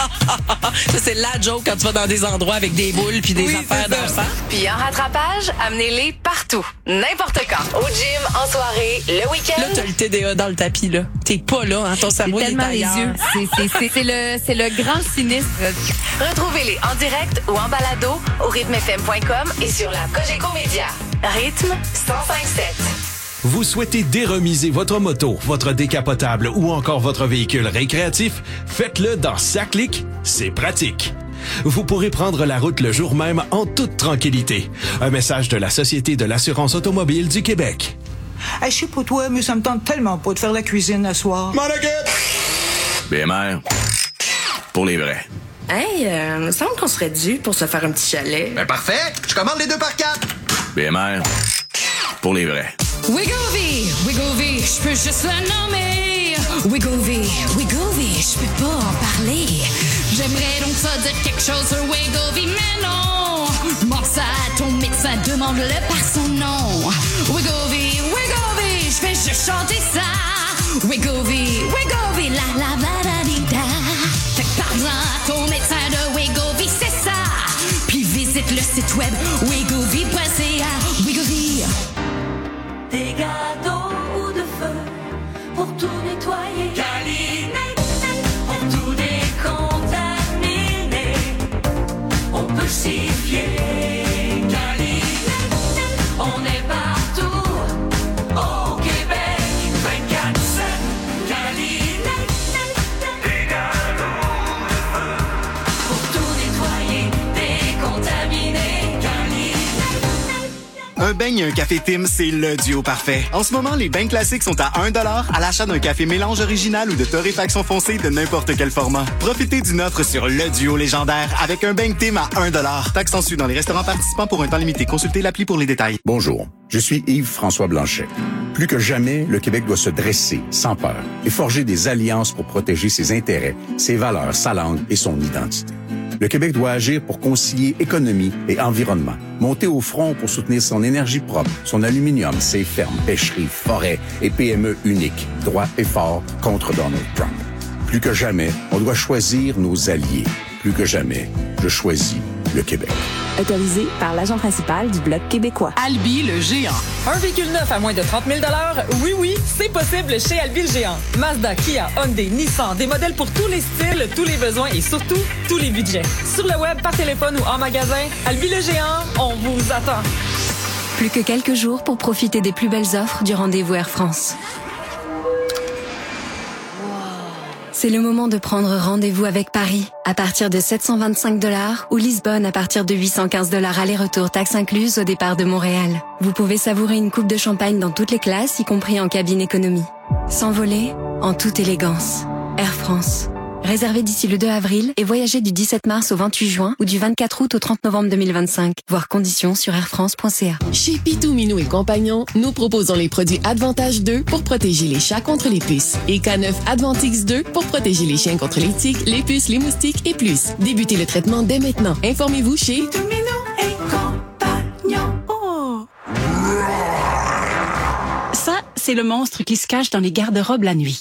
Ça, c'est la joke quand tu vas dans des endroits avec des boules puis des Oui, affaires c'est dans ça. le sang. Puis en rattrapage, amenez-les partout, n'importe quand. Au gym, en soirée, le week-end. Là, t'as le T D A dans le tapis, là. T'es pas là, hein. Ton cerveau, il est Tellement les ailleurs. yeux. C'est- c'est- C'est c'est le, c'est le grand sinistre. Retrouvez-les en direct ou en balado au rythme f m point com et sur la Cogeco Média. Rythme cent cinq sept. Vous souhaitez déremiser votre moto, votre décapotable ou encore votre véhicule récréatif? Faites-le dans Saclic, c'est pratique. Vous pourrez prendre la route le jour même en toute tranquillité. Un message de la Société de l'assurance automobile du Québec. Hey, je sais pas toi, mais ça me tente tellement pas de faire la cuisine le soir. B M R, pour les vrais. Hey, euh, il me semble qu'on serait dû pour se faire un petit chalet. Ben parfait, je commande les deux par quatre. B M R, pour les vrais. Wigovie, Wigovie, je peux juste le nommer. Wigovie, Wigovie, je peux pas en parler. J'aimerais donc ça dire quelque chose sur Wigovie, mais non. Mors ça à ton médecin, demande-le par son nom. Wigovie, Wigovie, je vais juste chanter ça. Wigovie, Wigovie, la la la la di da. Fait que parle-en à ton médecin de Wigovie, c'est ça. Puis visite le site web wigovie point c a. Wigovie. Des gâteaux ou de feu pour tout nettoyer. Caline, pour tout décontaminer. On peut s'y fier. Caline, on est partout au Québec. vingt-quatre sept. Caline, des gâteaux de feu pour tout nettoyer, décontaminer. Caline. Un beigne et un café Tim, c'est le duo parfait. En ce moment, les beignes classiques sont à un dollar à l'achat d'un café mélange original ou de torréfaction foncée de n'importe quel format. Profitez d'une offre sur le duo légendaire avec un beigne Tim à un dollar. Taxe en su dans les restaurants participants pour un temps limité. Consultez l'appli pour les détails. Bonjour, je suis Yves-François Blanchet. Plus que jamais, le Québec doit se dresser sans peur et forger des alliances pour protéger ses intérêts, ses valeurs, sa langue et son identité. Le Québec doit agir pour concilier économie et environnement, monter au front pour soutenir son énergie propre, son aluminium, ses fermes, pêcheries, forêts et P M E uniques, droit et fort contre Donald Trump. Plus que jamais, on doit choisir nos alliés. Plus que jamais, je choisis le Québec. Autorisé par l'agent principal du Bloc québécois. Albi le géant. Un véhicule neuf à moins de trente mille dollars? Oui, oui, c'est possible chez Albi le géant. Mazda, Kia, Hyundai, Nissan, des modèles pour tous les styles, tous les besoins et surtout, tous les budgets. Sur le web, par téléphone ou en magasin, Albi le géant, on vous attend. Plus que quelques jours pour profiter des plus belles offres du rendez-vous Air France. C'est le moment de prendre rendez-vous avec Paris à partir de sept cent vingt-cinq dollars ou Lisbonne à partir de huit cent quinze dollars aller-retour taxes incluses au départ de Montréal. Vous pouvez savourer une coupe de champagne dans toutes les classes, y compris en cabine économie. S'envoler en toute élégance. Air France. Réservé d'ici le deux avril et voyagez du dix-sept mars au vingt-huit juin ou du vingt-quatre août au trente novembre deux mille vingt-cinq. Voir conditions sur airfrance point c a. Chez Pitou, Minou et Compagnon, nous proposons les produits Advantage deux pour protéger les chats contre les puces et K neuf Advantix deux pour protéger les chiens contre les tiques, les puces, les moustiques et plus. Débutez le traitement dès maintenant. Informez-vous chez Pitou, Minou c'est le monstre qui se cache dans les garde-robes la nuit.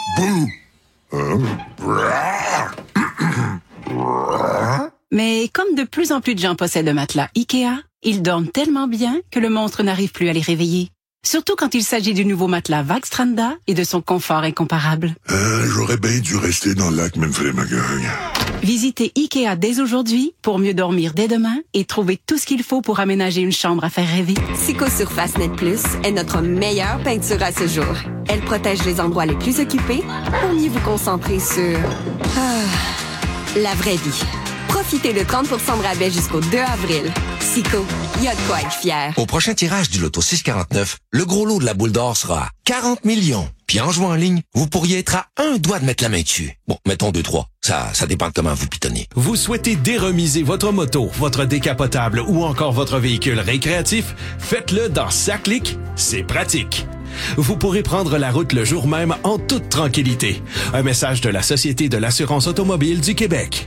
Mais comme de plus en plus de gens possèdent un matelas Ikea, ils dorment tellement bien que le monstre n'arrive plus à les réveiller. Surtout quand il s'agit du nouveau matelas Vagstranda et de son confort incomparable. Euh, j'aurais bien dû rester dans le lac Memphis-Magog. Visitez Ikea dès aujourd'hui pour mieux dormir dès demain et trouver tout ce qu'il faut pour aménager une chambre à faire rêver. Psychosurface Net Plus est notre meilleure peinture à ce jour. Elle protège les endroits les plus occupés pour mieux vous concentrer sur ah, la vraie vie. Profitez de trente pour cent de rabais jusqu'au deux avril. Psycho, il y a de quoi être fier. Au prochain tirage du Loto six quarante-neuf, le gros lot de la boule d'or sera quarante millions. Puis en jouant en ligne, vous pourriez être à un doigt de mettre la main dessus. Bon, mettons deux, trois. Ça, ça dépend de comment vous pitonnez. Vous souhaitez déremiser votre moto, votre décapotable ou encore votre véhicule récréatif? Faites-le dans Saclic, c'est pratique. Vous pourrez prendre la route le jour même en toute tranquillité. Un message de la Société de l'assurance automobile du Québec.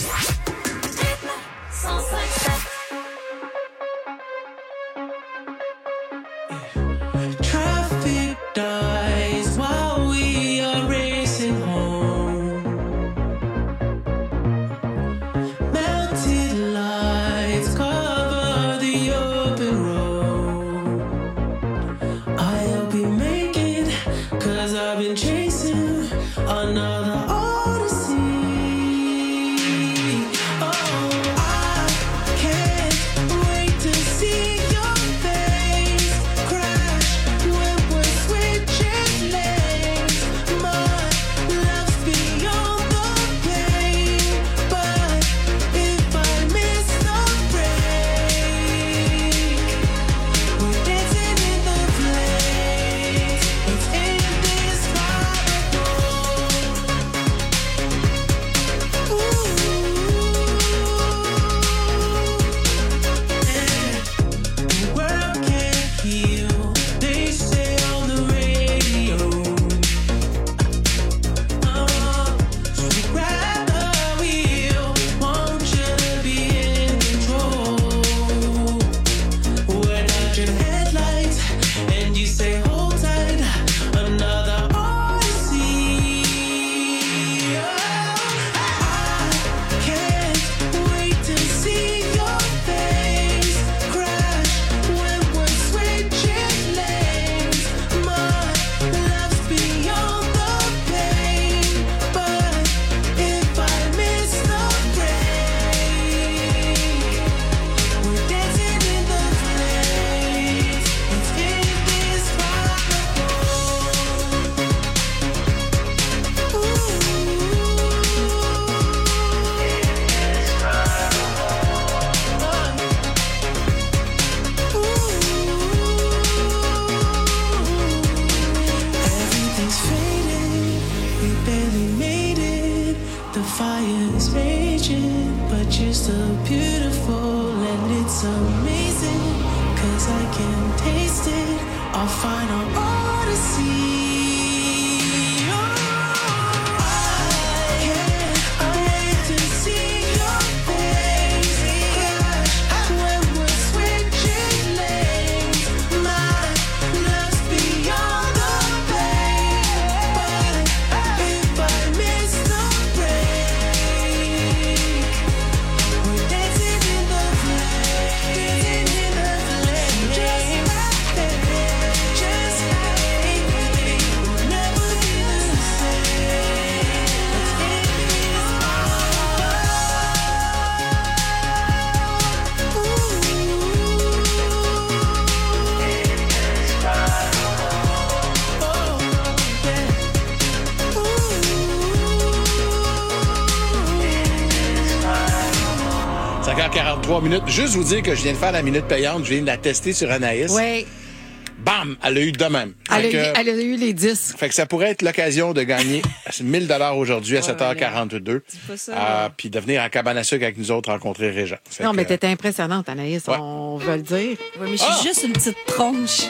quarante-trois minutes. Juste vous dire que je viens de faire la minute payante. Je viens de la tester sur Anaïs. Oui. Bam! Elle a eu de même. Elle a, que, eu, elle a eu les dix. Fait que ça pourrait être l'occasion de gagner mille dollars aujourd'hui à ouais, sept heures quarante-deux. Euh, puis de venir à Cabane à sucre avec nous autres rencontrer Régent. Fait non, que, mais t'étais impressionnante, Anaïs. Ouais. On veut le dire. Oui, mais je suis ah! juste une petite tronche.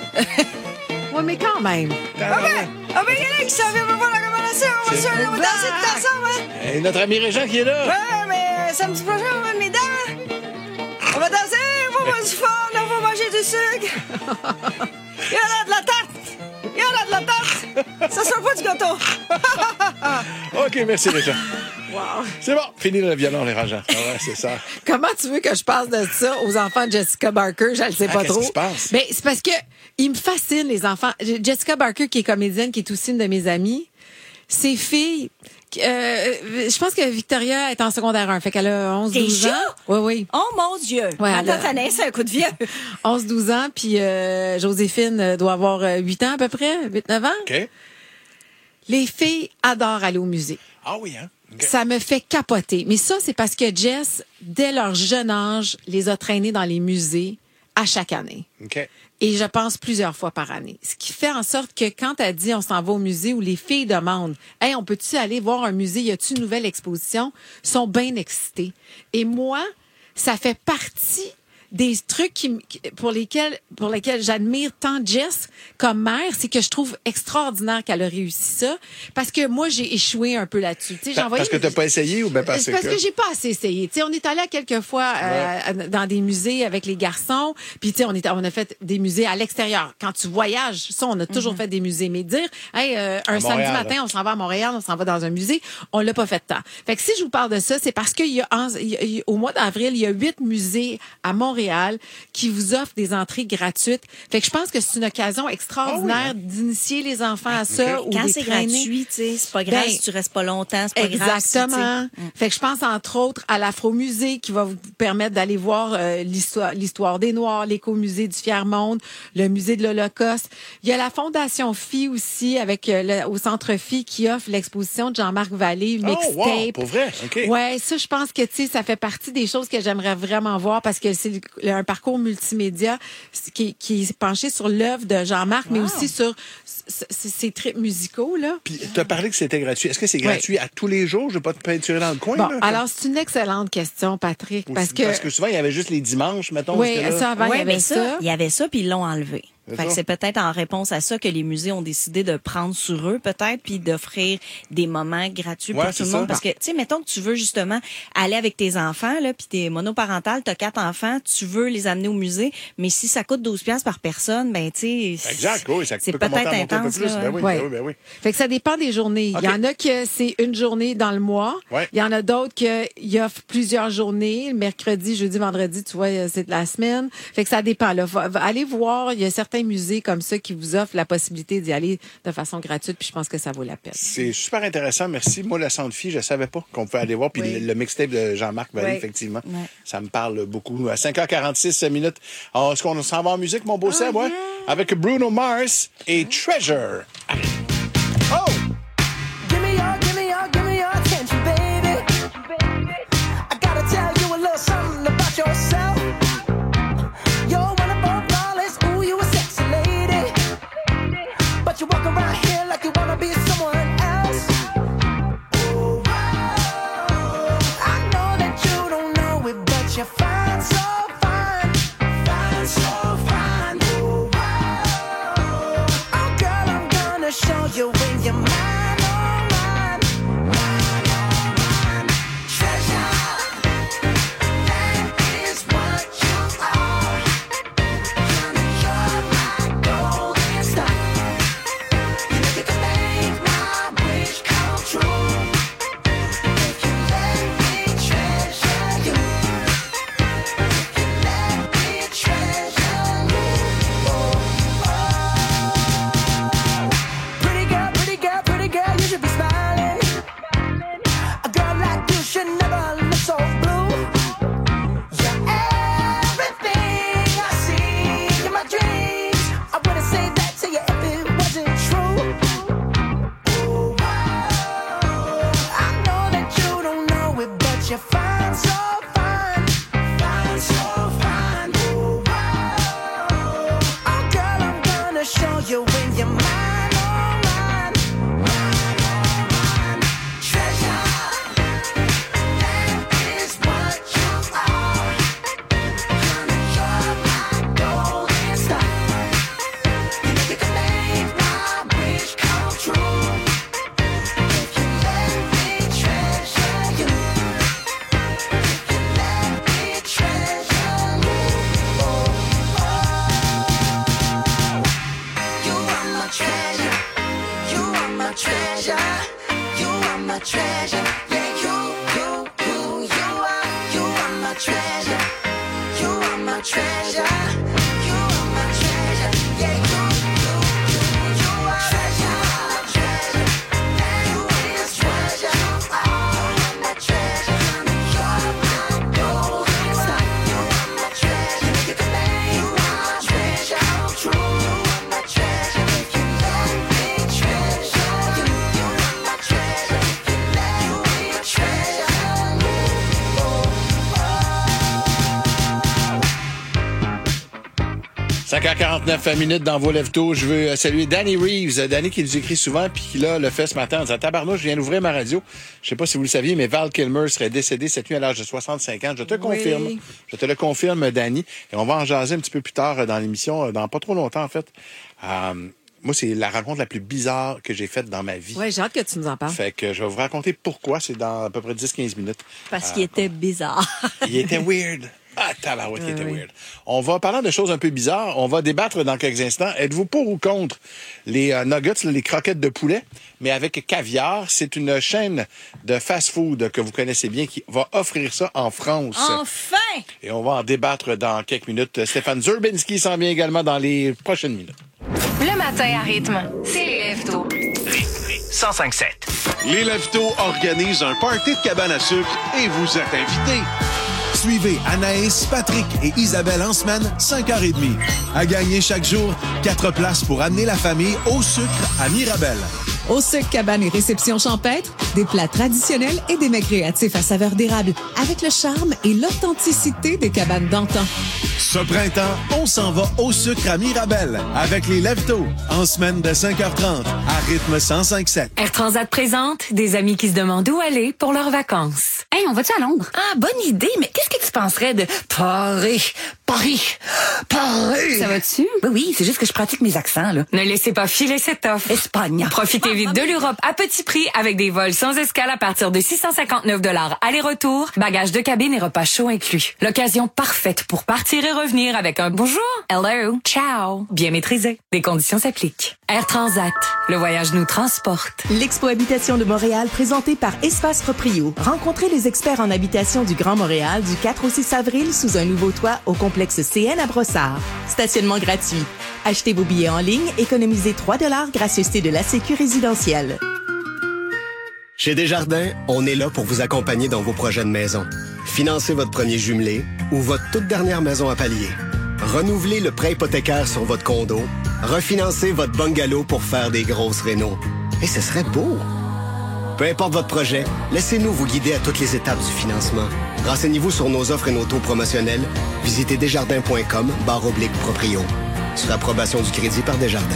Oui, mais quand même. Ah ben, ah ben, il y en a qui savent pas voir la Cabane à sucre. On va se faire, on va danser tout ensemble, hein? Et notre ami Régent qui est là. Ouais, mais samedi prochain, on va mes dents. On va danser, on va boire du fond, on va manger du sucre. Il y en a de la tarte. Il y en Toto. OK, merci, Richard. Wow. C'est bon, fini le violon, les rangeants. Ah ouais, c'est ça. Comment tu veux que je passe de ça aux enfants de Jessica Barker? Je ne sais Ah, pas qu'est-ce trop. qui se passe? Ben, c'est parce que ils me fascinent, les enfants. Jessica Barker, qui est comédienne, qui est aussi une de mes amies, ses filles... Euh, je pense que Victoria est en secondaire un, fait qu'elle a onze douze Déjà? ans. Oui, oui. Oh mon Dieu! Ouais, Attends, elle a- t'as c'est un coup de vieux. onze douze ans, puis euh, Joséphine doit avoir euh, huit ans à peu près, huit neuf ans. OK. Les filles adorent aller au musée. Ah oui, hein? OK. Ça me fait capoter. Mais ça, c'est parce que Jess, dès leur jeune âge, les a traînés dans les musées à chaque année. OK. Et je pense plusieurs fois par année. Ce qui fait en sorte que quand elle dit on s'en va au musée ou les filles demandent « Hey, on peut-tu aller voir un musée? Y a-tu une nouvelle exposition? » sont bien excitées. Et moi, ça fait partie des trucs qui, m- qui- pour lesquels pour lesquels j'admire tant Jess comme mère, c'est que je trouve extraordinaire qu'elle a réussi ça, parce que moi j'ai échoué un peu là-dessus. Tu sais, j'ai envoyé Parce que t'as pas essayé ou bien parce c'est parce que... que j'ai pas assez essayé. Tu sais, on est allé à quelques fois euh, dans des musées avec les garçons, puis tu sais, on est on a fait des musées à l'extérieur. Quand tu voyages, ça on a toujours fait des musées, mais dire hey euh, un À samedi Montréal, matin, on s'en va à Montréal, on s'en va dans un musée, on l'a pas fait tant. Fait que si je vous parle de ça, c'est parce qu'il y a, en- il y a- il y a- au mois d'avril, il y a huit musées à Montréal qui vous offrent des entrées gratuites. Fait que je pense que c'est une occasion extraordinaire d'initier les enfants à ça ou Quand les c'est traîner. gratuit, tu sais, c'est pas grave Ben, si tu restes pas longtemps, c'est pas grave. si, tu sais. Exactement. Fait que je pense entre autres à l'Afro-Musée qui va vous permettre d'aller voir euh, l'histoire l'histoire des Noirs, l'écomusée du Fier-Monde, le musée de l'Holocauste. Il y a la Fondation Phi aussi avec euh, le- au Centre Phi qui offre l'exposition de Jean-Marc Vallée, une Oh, mixtape. wow, pour vrai? OK. Ouais, ça je pense que tu sais ça fait partie des choses que j'aimerais vraiment voir parce que c'est le- un parcours multimédia qui, qui est penché sur l'œuvre de Jean-Marc, mais aussi sur s- s- ses trips musicaux là. Puis tu as parlé que c'était gratuit. Est-ce que c'est Oui. gratuit à tous les jours? Je vais pas te peinturer dans le coin. Bon, là, alors c'est une excellente question, Patrick, Ou- parce que Parce que souvent, il y avait juste les dimanches, mettons. Oui, parce que là- ça, avant, il y Ouais, avait mais ça, ça. il y avait ça, puis ils l'ont enlevé. C'est Fait que ça. c'est peut-être en réponse à ça que les musées ont décidé de prendre sur eux, peut-être, puis d'offrir des moments gratuits Ouais, pour c'est tout le ça. monde. Parce que, tu sais, mettons que tu veux justement aller avec tes enfants, là, puis t'es monoparental, t'as quatre enfants, tu veux les amener au musée, mais si ça coûte douze piastres par personne, ben, tu sais, Exact, oui, ça c'est peut commencer peut-être à monter un peu intense, plus. là, Ben oui, ouais. ben oui, ben oui. Fait que ça dépend des journées. OK. Il y en a que c'est une journée dans le mois. Ouais. Il y en a d'autres qui offrent plusieurs journées. Le mercredi, jeudi, vendredi, tu vois, c'est de la semaine. Fait que ça dépend. Là. Va- va- Allez voir, il y a certains musées comme ça qui vous offrent la possibilité d'y aller de façon gratuite, puis je pense que ça vaut la peine. C'est super intéressant, merci. Moi, la Centre Phi, je savais pas qu'on pouvait aller voir. Puis Oui. le, le mixtape de Jean-Marc Vallée, Oui. effectivement, Ouais. ça me parle beaucoup. À cinq heures quarante-six minutes. Alors, est-ce qu'on s'en va en musique, mon beau Seb? Ouais? Avec Bruno Mars et Treasure. Allez. Oh! Give me your, give me your, give me your attention, baby. I gotta tell you a little something about yourself. You're one of our flawless, ooh, you a sexy lady. But you walk around here like you wanna be someone else. Ooh, I know that you don't know it, but you're fine, so fine. Fine, so fine. Ooh, oh, girl, I'm gonna show you when you're mine. my treasure. You are my treasure. Yeah, you, you, you, you are treasure, treasure. You is treasure. You are my treasure. You are my gold. You are my treasure. You make it bang. You are my treasure. True, you are my treasure. If you let me treasure you, you are my treasure. If you let me treasure cinq heures quarante-neuf minutes dans vos lève-tôt. Je veux saluer Danny Reeves. Danny qui nous écrit souvent puis qui là, le fait ce matin en disant « Tabarnouche, je viens d'ouvrir ma radio. Je sais pas si vous le saviez, mais Val Kilmer serait décédé cette nuit à l'âge de soixante-cinq ans. Je te Oui. confirme. Je te le confirme, Danny. Et on va en jaser un petit peu plus tard dans l'émission, dans pas trop longtemps en fait. Euh, moi, c'est la rencontre la plus bizarre que j'ai faite dans ma vie. Oui, j'ai hâte que tu nous en parles. Fait que je vais vous raconter pourquoi. C'est dans à peu près dix à quinze minutes. Parce Euh, qu'il était bizarre. Il était weird. Ah, tabarouette, il Ah était oui. weird. On va, parlant de choses un peu bizarres, on va débattre dans quelques instants. Êtes-vous pour ou contre les euh, nuggets, là, les croquettes de poulet, mais avec caviar? C'est une chaîne de fast-food que vous connaissez bien qui va offrir ça en France. Enfin! Et on va en débattre dans quelques minutes. Stéphane Zurbinski s'en vient également dans les prochaines minutes. Le matin à rythme, c'est les lève-tôt. cent cinq sept. Les Lève-Tôt organisent un party de cabane à sucre et vous êtes invités. Suivez Anaïs, Patrick et Isabelle en semaine, cinq heures trente. À gagner chaque jour, quatre places pour amener la famille au sucre à Mirabel. Au sucre, cabane et réception champêtre, des plats traditionnels et des mets créatifs à saveur d'érable, avec le charme et l'authenticité des cabanes d'antan. Ce printemps, on s'en va au sucre à Mirabel avec les Lève-Tôt, en semaine de cinq heures trente, à rythme cent cinq sept. Air Transat présente des amis qui se demandent où aller pour leurs vacances. Hey, on va-tu à Londres? Ah, bonne idée, mais qu'est-ce que tu penserais de Paris? Paris! Paris! Ça va-tu? Oui, oui, c'est juste que je pratique mes accents, là. Ne laissez pas filer cette offre. Espagne. Profitez vite de l'Europe à petit prix avec des vols sans escale à partir de six cent cinquante-neuf dollars aller-retour, bagages de cabine et repas chauds inclus. L'occasion parfaite pour partir et revenir avec un bonjour, hello, ciao, bien maîtrisé. Des conditions s'appliquent. Air Transat, le voyage nous transporte. L'Expo Habitation de Montréal, présentée par Espace Proprio. Rencontrez les experts en habitation du Grand Montréal du quatre au six avril sous un nouveau toit au complexe C N à Brossard. Stationnement gratuit. Achetez vos billets en ligne, économisez trois dollars gracieuseté de la Sécu résidentielle. Chez Desjardins, on est là pour vous accompagner dans vos projets de maison. Financez votre premier jumelé ou votre toute dernière maison à palier. Renouvelez le prêt hypothécaire sur votre condo. Refinancez votre bungalow pour faire des grosses rénos. Et ce serait beau! Peu importe votre projet, laissez-nous vous guider à toutes les étapes du financement. Renseignez-vous sur nos offres et nos taux promotionnels. Visitez desjardins point com barre oblique proprio. Sur approbation du crédit par Desjardins.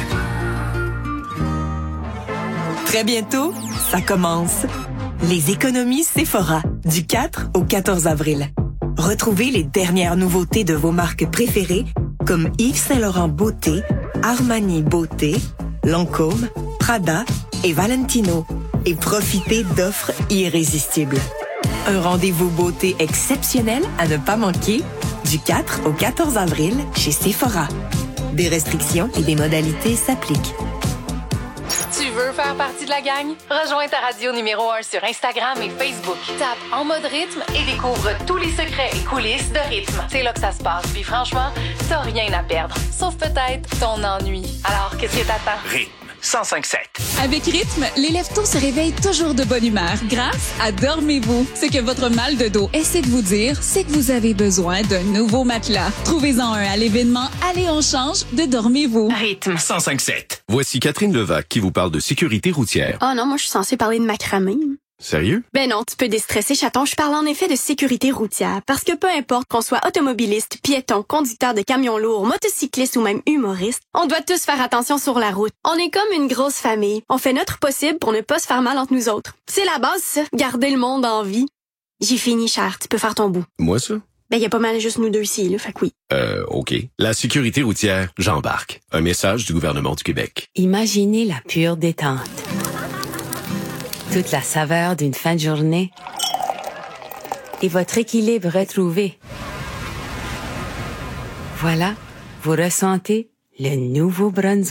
Très bientôt, ça commence. Les économies Sephora, du quatre au quatorze avril. Retrouvez les dernières nouveautés de vos marques préférées, comme Yves Saint-Laurent Beauté, Armani Beauté, Lancôme, Prada et Valentino. Et profitez d'offres irrésistibles. Un rendez-vous beauté exceptionnel à ne pas manquer du quatre au quatorze avril chez Sephora. Des restrictions et des modalités s'appliquent. Tu veux faire partie de la gang? Rejoins ta radio numéro un sur Instagram et Facebook. Tape En Mode Rythme et découvre tous les secrets et coulisses de rythme. C'est là que ça se passe. Puis franchement, t'as rien à perdre. Sauf peut-être ton ennui. Alors, qu'est-ce que t'attends? Rythme cent cinq sept. Avec Rythme, les lève-tôt se réveillent toujours de bonne humeur grâce à Dormez-vous. Ce que votre mal de dos essaie de vous dire, c'est que vous avez besoin d'un nouveau matelas. Trouvez-en un à l'événement Allez, on change de Dormez-vous. Rythme cent cinq sept. Voici Catherine Levac qui vous parle de sécurité routière. Oh non, moi je suis censée parler de macramé. Sérieux? Ben non, tu peux déstresser, chaton. Je parle en effet de sécurité routière. Parce que peu importe qu'on soit automobiliste, piéton, conducteur de camions lourds, motocycliste ou même humoriste, on doit tous faire attention sur la route. On est comme une grosse famille. On fait notre possible pour ne pas se faire mal entre nous autres. C'est la base, ça. Garder le monde en vie. J'ai fini, cher. Tu peux faire ton bout. Moi, ça? Ben, y a pas mal juste nous deux ici, là. Fait que oui. Euh, OK. La sécurité routière, j'embarque. Un message du gouvernement du Québec. Imaginez la pure détente. Toute la saveur d'une fin de journée et votre équilibre retrouvé. Voilà, vous ressentez le Nouveau-Brunswick.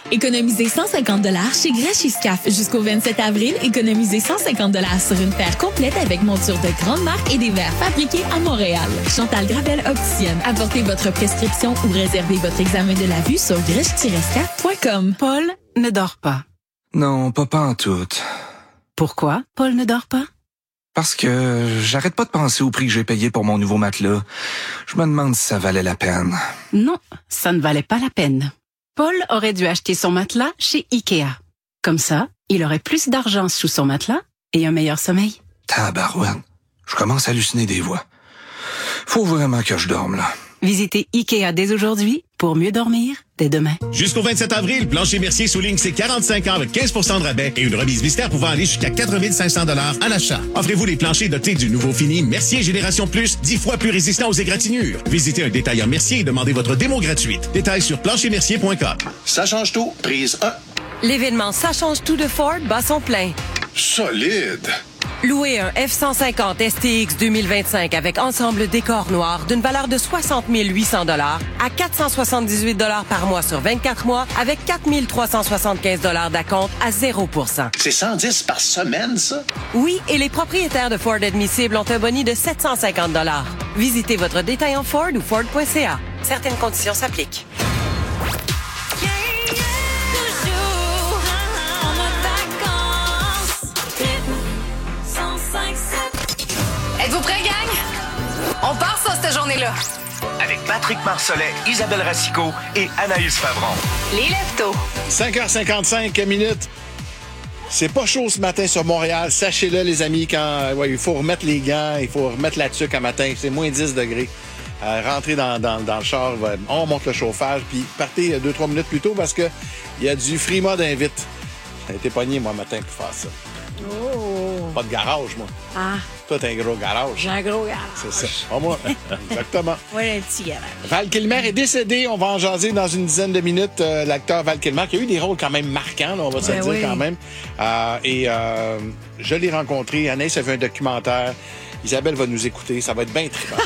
Économisez cent cinquante dollars chez Grèche Iscaf. Jusqu'au vingt-sept avril, économisez cent cinquante dollars sur une paire complète avec monture de grande marque et des verres fabriqués à Montréal. Chantal Gravel Opticienne. Apportez votre prescription ou réservez votre examen de la vue sur grèche tiret iscaf point com. Paul ne dort pas. Non, pas pantoute. Pourquoi Paul ne dort pas? Parce que j'arrête pas de penser au prix que j'ai payé pour mon nouveau matelas. Je me demande si ça valait la peine. Non, ça ne valait pas la peine. Paul aurait dû acheter son matelas chez Ikea. Comme ça, il aurait plus d'argent sous son matelas et un meilleur sommeil. Tabarouette, je commence à halluciner des voix. Faut vraiment que je dorme, là. Visitez Ikea dès aujourd'hui pour mieux dormir dès demain. Jusqu'au vingt-sept avril, Plancher Mercier souligne ses quarante-cinq ans avec quinze pour cent de rabais et une remise mystère pouvant aller jusqu'à quatre mille cinq cents dollars à l'achat. Offrez-vous les planchers dotés du nouveau fini Mercier Génération Plus, dix fois plus résistant aux égratignures. Visitez un détaillant Mercier et demandez votre démo gratuite. Détails sur plancher mercier point com. Ça change tout. Prise un. L'événement Ça change tout de Ford bat son plein. Solide. Louez un F cent cinquante S T X deux mille vingt-cinq avec ensemble décor noir d'une valeur de soixante mille huit cents dollars à quatre cent soixante-dix-huit dollars par mois sur vingt-quatre mois avec quatre mille trois cent soixante-quinze dollars d'acompte à zéro pour cent. C'est cent dix par semaine, ça? Oui, et les propriétaires de Ford admissibles ont un boni de sept cent cinquante dollars. Visitez votre détaillant Ford ou Ford point C A. Certaines conditions s'appliquent. Êtes-vous prêts, gang? On part ça, cette journée-là. Avec Patrick Marcellet, Isabelle Racicot et Anaïs Favron. Les Leftos. cinq heures cinquante-cinq minutes. C'est pas chaud ce matin sur Montréal. Sachez-le, les amis, quand ouais, il faut remettre les gants, il faut remettre la tuque à matin. C'est moins dix degrés. Euh, rentrez dans, dans, dans le char, on monte le chauffage, puis partez deux trois minutes plus tôt parce que il y a du free mode invite. J'ai été pogné, moi, matin, pour faire ça. Oh! Pas de garage, moi. Ah! Toi, t'as un gros garage. J'ai un gros garage. C'est ça. Pas moi. Exactement. Oui, un petit garage. Val Kilmer est décédé. On va en jaser dans une dizaine de minutes. Euh, l'acteur Val Kilmer, qui a eu des rôles quand même marquants, là, on va se Ben le dire oui. quand même. Euh, et euh, je l'ai rencontré. Anaïs a fait un documentaire. Isabelle va nous écouter. Ça va être bien trippant.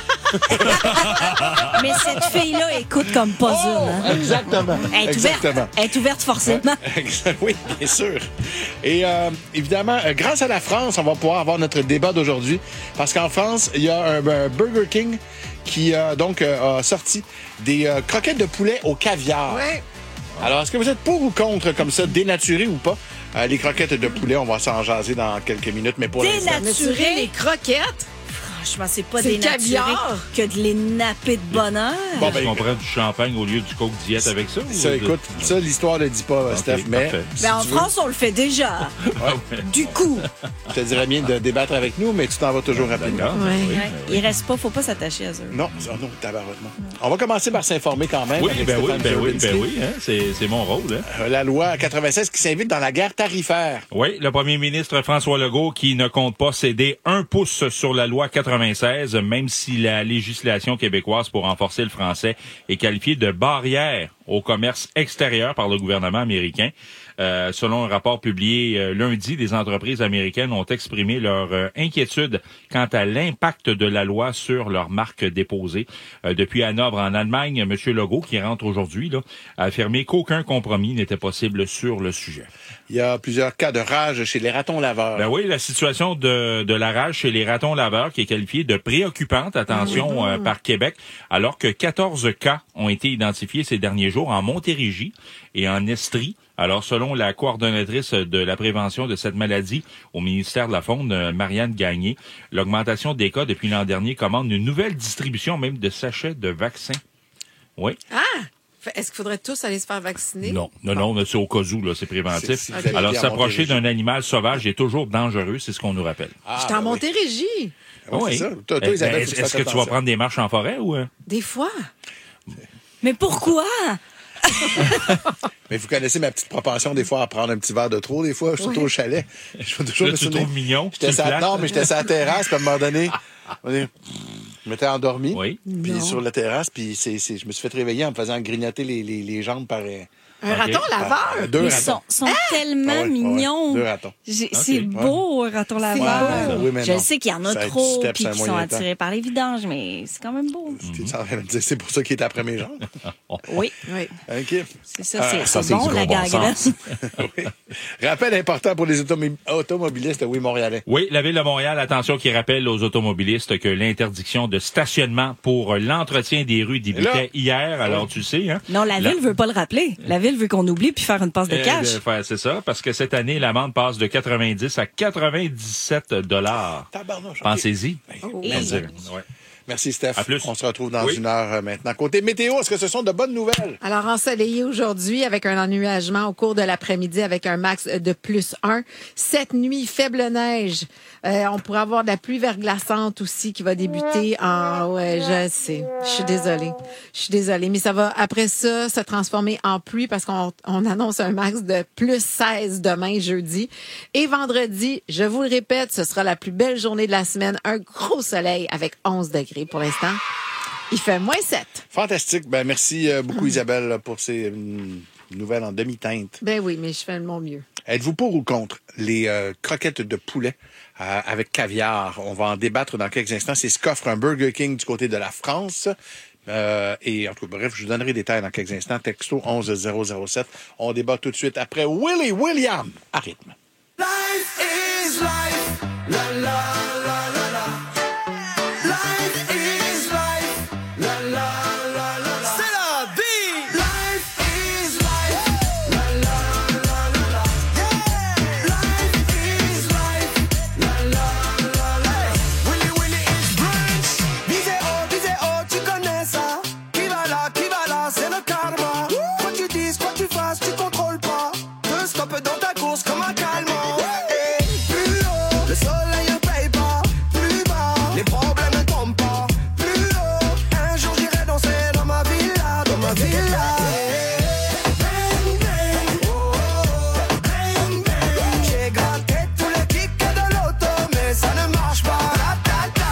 Mais cette fille-là écoute comme pas une. Hein? Exactement. Elle est Exactement. ouverte. Elle est ouverte forcément. Oui, bien sûr. Et euh, évidemment, euh, grâce à la France, on va pouvoir avoir notre débat d'aujourd'hui. Parce qu'en France, il y a un, un Burger King qui euh, donc euh, a sorti des euh, croquettes de poulet au caviar. Ouais. Alors, est-ce que vous êtes pour ou contre, comme ça, dénaturé ou pas? Euh, les croquettes de poulet, on va s'en jaser dans quelques minutes, mais pour l'instant... Dénaturer les croquettes? Franchement, c'est pas C'est des le caviar. que de les napper de bonheur. Bon, ben, Est-ce qu'on prend du champagne au lieu du Coke diète avec ça? Ça, ou... écoute, ça, l'histoire ne dit pas, Ok, Steph, mais... parfait. si Ben, en tu veux, France, on le fait déjà. Du coup. je te dirais bien de débattre avec nous, mais tu t'en vas toujours rapidement. Ouais. Ouais. Il reste pas, faut pas s'attacher à eux. Non, oh non, tabarouement. On va commencer par s'informer quand même. Oui, avec ben oui, Stéphane ben oui, Jurwinski. ben oui, hein, c'est, c'est mon rôle. Hein. Euh, La loi quatre-vingt-seize qui s'invite dans la guerre tarifaire. Oui, le premier ministre François Legault qui ne compte pas céder un pouce sur la loi quatre-vingt-seize, même si la législation québécoise pour renforcer le français est qualifiée de barrière au commerce extérieur par le gouvernement américain. Euh, selon un rapport publié euh, lundi, des entreprises américaines ont exprimé leur euh, inquiétude quant à l'impact de la loi sur leurs marques déposées. Euh, depuis Hanovre, en Allemagne, M. Legault, qui rentre aujourd'hui, là, a affirmé qu'aucun compromis n'était possible sur le sujet. Il y a plusieurs cas de rage chez les ratons laveurs. Ben oui, la situation de, de la rage chez les ratons laveurs qui est qualifiée de préoccupante, attention, Ah euh, par Québec, alors que quatorze cas ont été identifiés ces derniers jours en Montérégie et en Estrie. Alors, selon la coordonnatrice de la prévention de cette maladie au ministère de la Faune, euh, Marianne Gagné, l'augmentation des cas depuis l'an dernier commande une nouvelle distribution même de sachets de vaccins. Oui. Ah! Est-ce qu'il faudrait tous aller se faire vacciner? Non, non, non, mais c'est au cas où, là, c'est préventif. C'est- c'est- Alors, c'est- s'approcher Montérégie. d'un animal sauvage est toujours dangereux, c'est ce qu'on nous rappelle. Ah, J'étais en Montérégie. Oui, c'est ça. Toi, toi, Eh, Isabelle, ben, faut que tu est-ce fasses que tu vas attention. prendre des marches en forêt ou... euh? Des fois. Mais pourquoi? Mais vous connaissez ma petite propension des fois à prendre un petit verre de trop, des fois, surtout Ouais. au chalet. Je vais toujours Là, me tu souvenir. trouves mignon, J'étais tu sur le la- flattes. non, mais j'étais sur la terrasse, puis à un moment donné, on est- je m'étais endormi. Oui. Puis Non. sur la terrasse, puis c'est, c'est, je me suis fait réveiller en me faisant grignoter les, les, les jambes par un, Un OK. raton laveur? Euh, deux Ils ratons. sont, sont tellement Ah ouais, mignons. ouais, deux ratons. J'ai- OK. C'est beau, un raton laveur. Ouais, oui, mais Je non. sais qu'il y en a Ça va être trop du step, puis c'est un qui sont moyen temps. attirés par les vidanges, mais c'est quand même beau. Tu es en train de me dire, c'est pour ça qu'il est après mes jambes? Oui. Oui. OK. C'est ça, c'est Ah, c'est c'est bon, du la gros bon gangrène. oui. Rappel important pour les automi- automobilistes, oui, montréalais. Oui, la Ville de Montréal, attention, qui rappelle aux automobilistes que l'interdiction de stationnement pour l'entretien des rues débutait hier. Alors, tu sais, hein? Non, la ville veut pas le rappeler. La ville veut qu'on oublie puis faire une passe de Euh, cash. de faire- c'est ça, parce que cette année, l'amende passe de quatre-vingt-dix à quatre-vingt-dix-sept dollars. Tabarnouche, OK. Pensez-y. Oh. Je veux dire, ouais. Merci, Steph. À plus. On se retrouve dans Oui. une heure euh, maintenant. Côté météo, est-ce que ce sont de bonnes nouvelles? Alors, ensoleillé aujourd'hui avec un ennuagement au cours de l'après-midi avec un max de plus un. Cette nuit, faible neige. Euh, on pourrait avoir de la pluie verglaçante aussi qui va débuter en... Ouais, je sais. Je suis désolée. Je suis désolée. Mais ça va, après ça, se transformer en pluie parce qu'on on annonce un max de plus seize demain, jeudi. Et vendredi, je vous le répète, ce sera la plus belle journée de la semaine. Un gros soleil avec onze degrés pour l'instant. Il fait moins sept. Fantastique. Ben, merci euh, beaucoup, Isabelle, pour ces euh, nouvelles en demi-teinte. Ben oui, mais je fais de mon mieux. Êtes-vous pour ou contre les euh, croquettes de poulet euh, avec caviar? On va en débattre dans quelques instants. C'est ce qu'offre un Burger King du côté de la France. Euh, et en tout cas, bref, je vous donnerai des détails dans quelques instants. Texto onze zéro zéro sept. On débat tout de suite après Willie William à rythme. Life is life. La la la la la. Life is life. La la la la la. C'est la vie. Life is life. La la la la la. Yeah. Life is life. La la la la la. Willy Willy is brunch. Disais oh, disais oh, tu connais ça. Qui va là, qui va là, c'est le karma. Quoi tu dises, quoi tu fasses, tu contrôles pas. Te stoppe dans ta course comme un calmant. Plus haut, le soleil ne paye pas. Plus bas, les problèmes ne tombent pas. Plus haut, un jour j'irai danser dans ma villa, dans ma villa. Bang, bang, oh, oh, bang, bang. J'ai gratté tous les tickets de l'auto, mais ça ne marche pas. Ratata.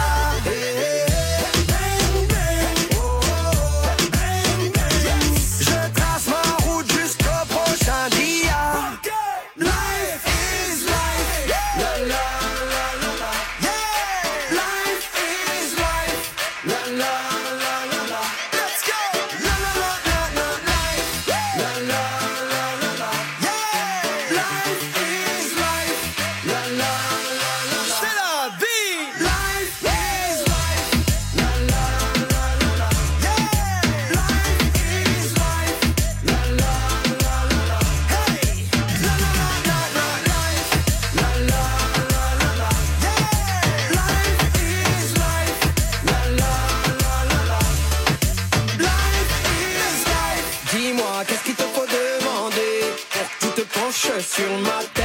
Bang, bang, oh, oh, bang, bang. Je trace ma route jusqu'au prochain dia. Life is life. La la la la la. Yeah. Life is life. La la la la la. Let's go. La la la la la life. La la la la la. Yeah. Life is life. La la la la la. C'est la vie. Life is life. La la la la la. Yeah. Life is life. La la la la la. Hey. La la la la la life. La la la la la. Yeah. Life is life. La la la la la. Life is life. Dis-moi, qu'est-ce qu'il te faut demander pour que tu te penches sur ma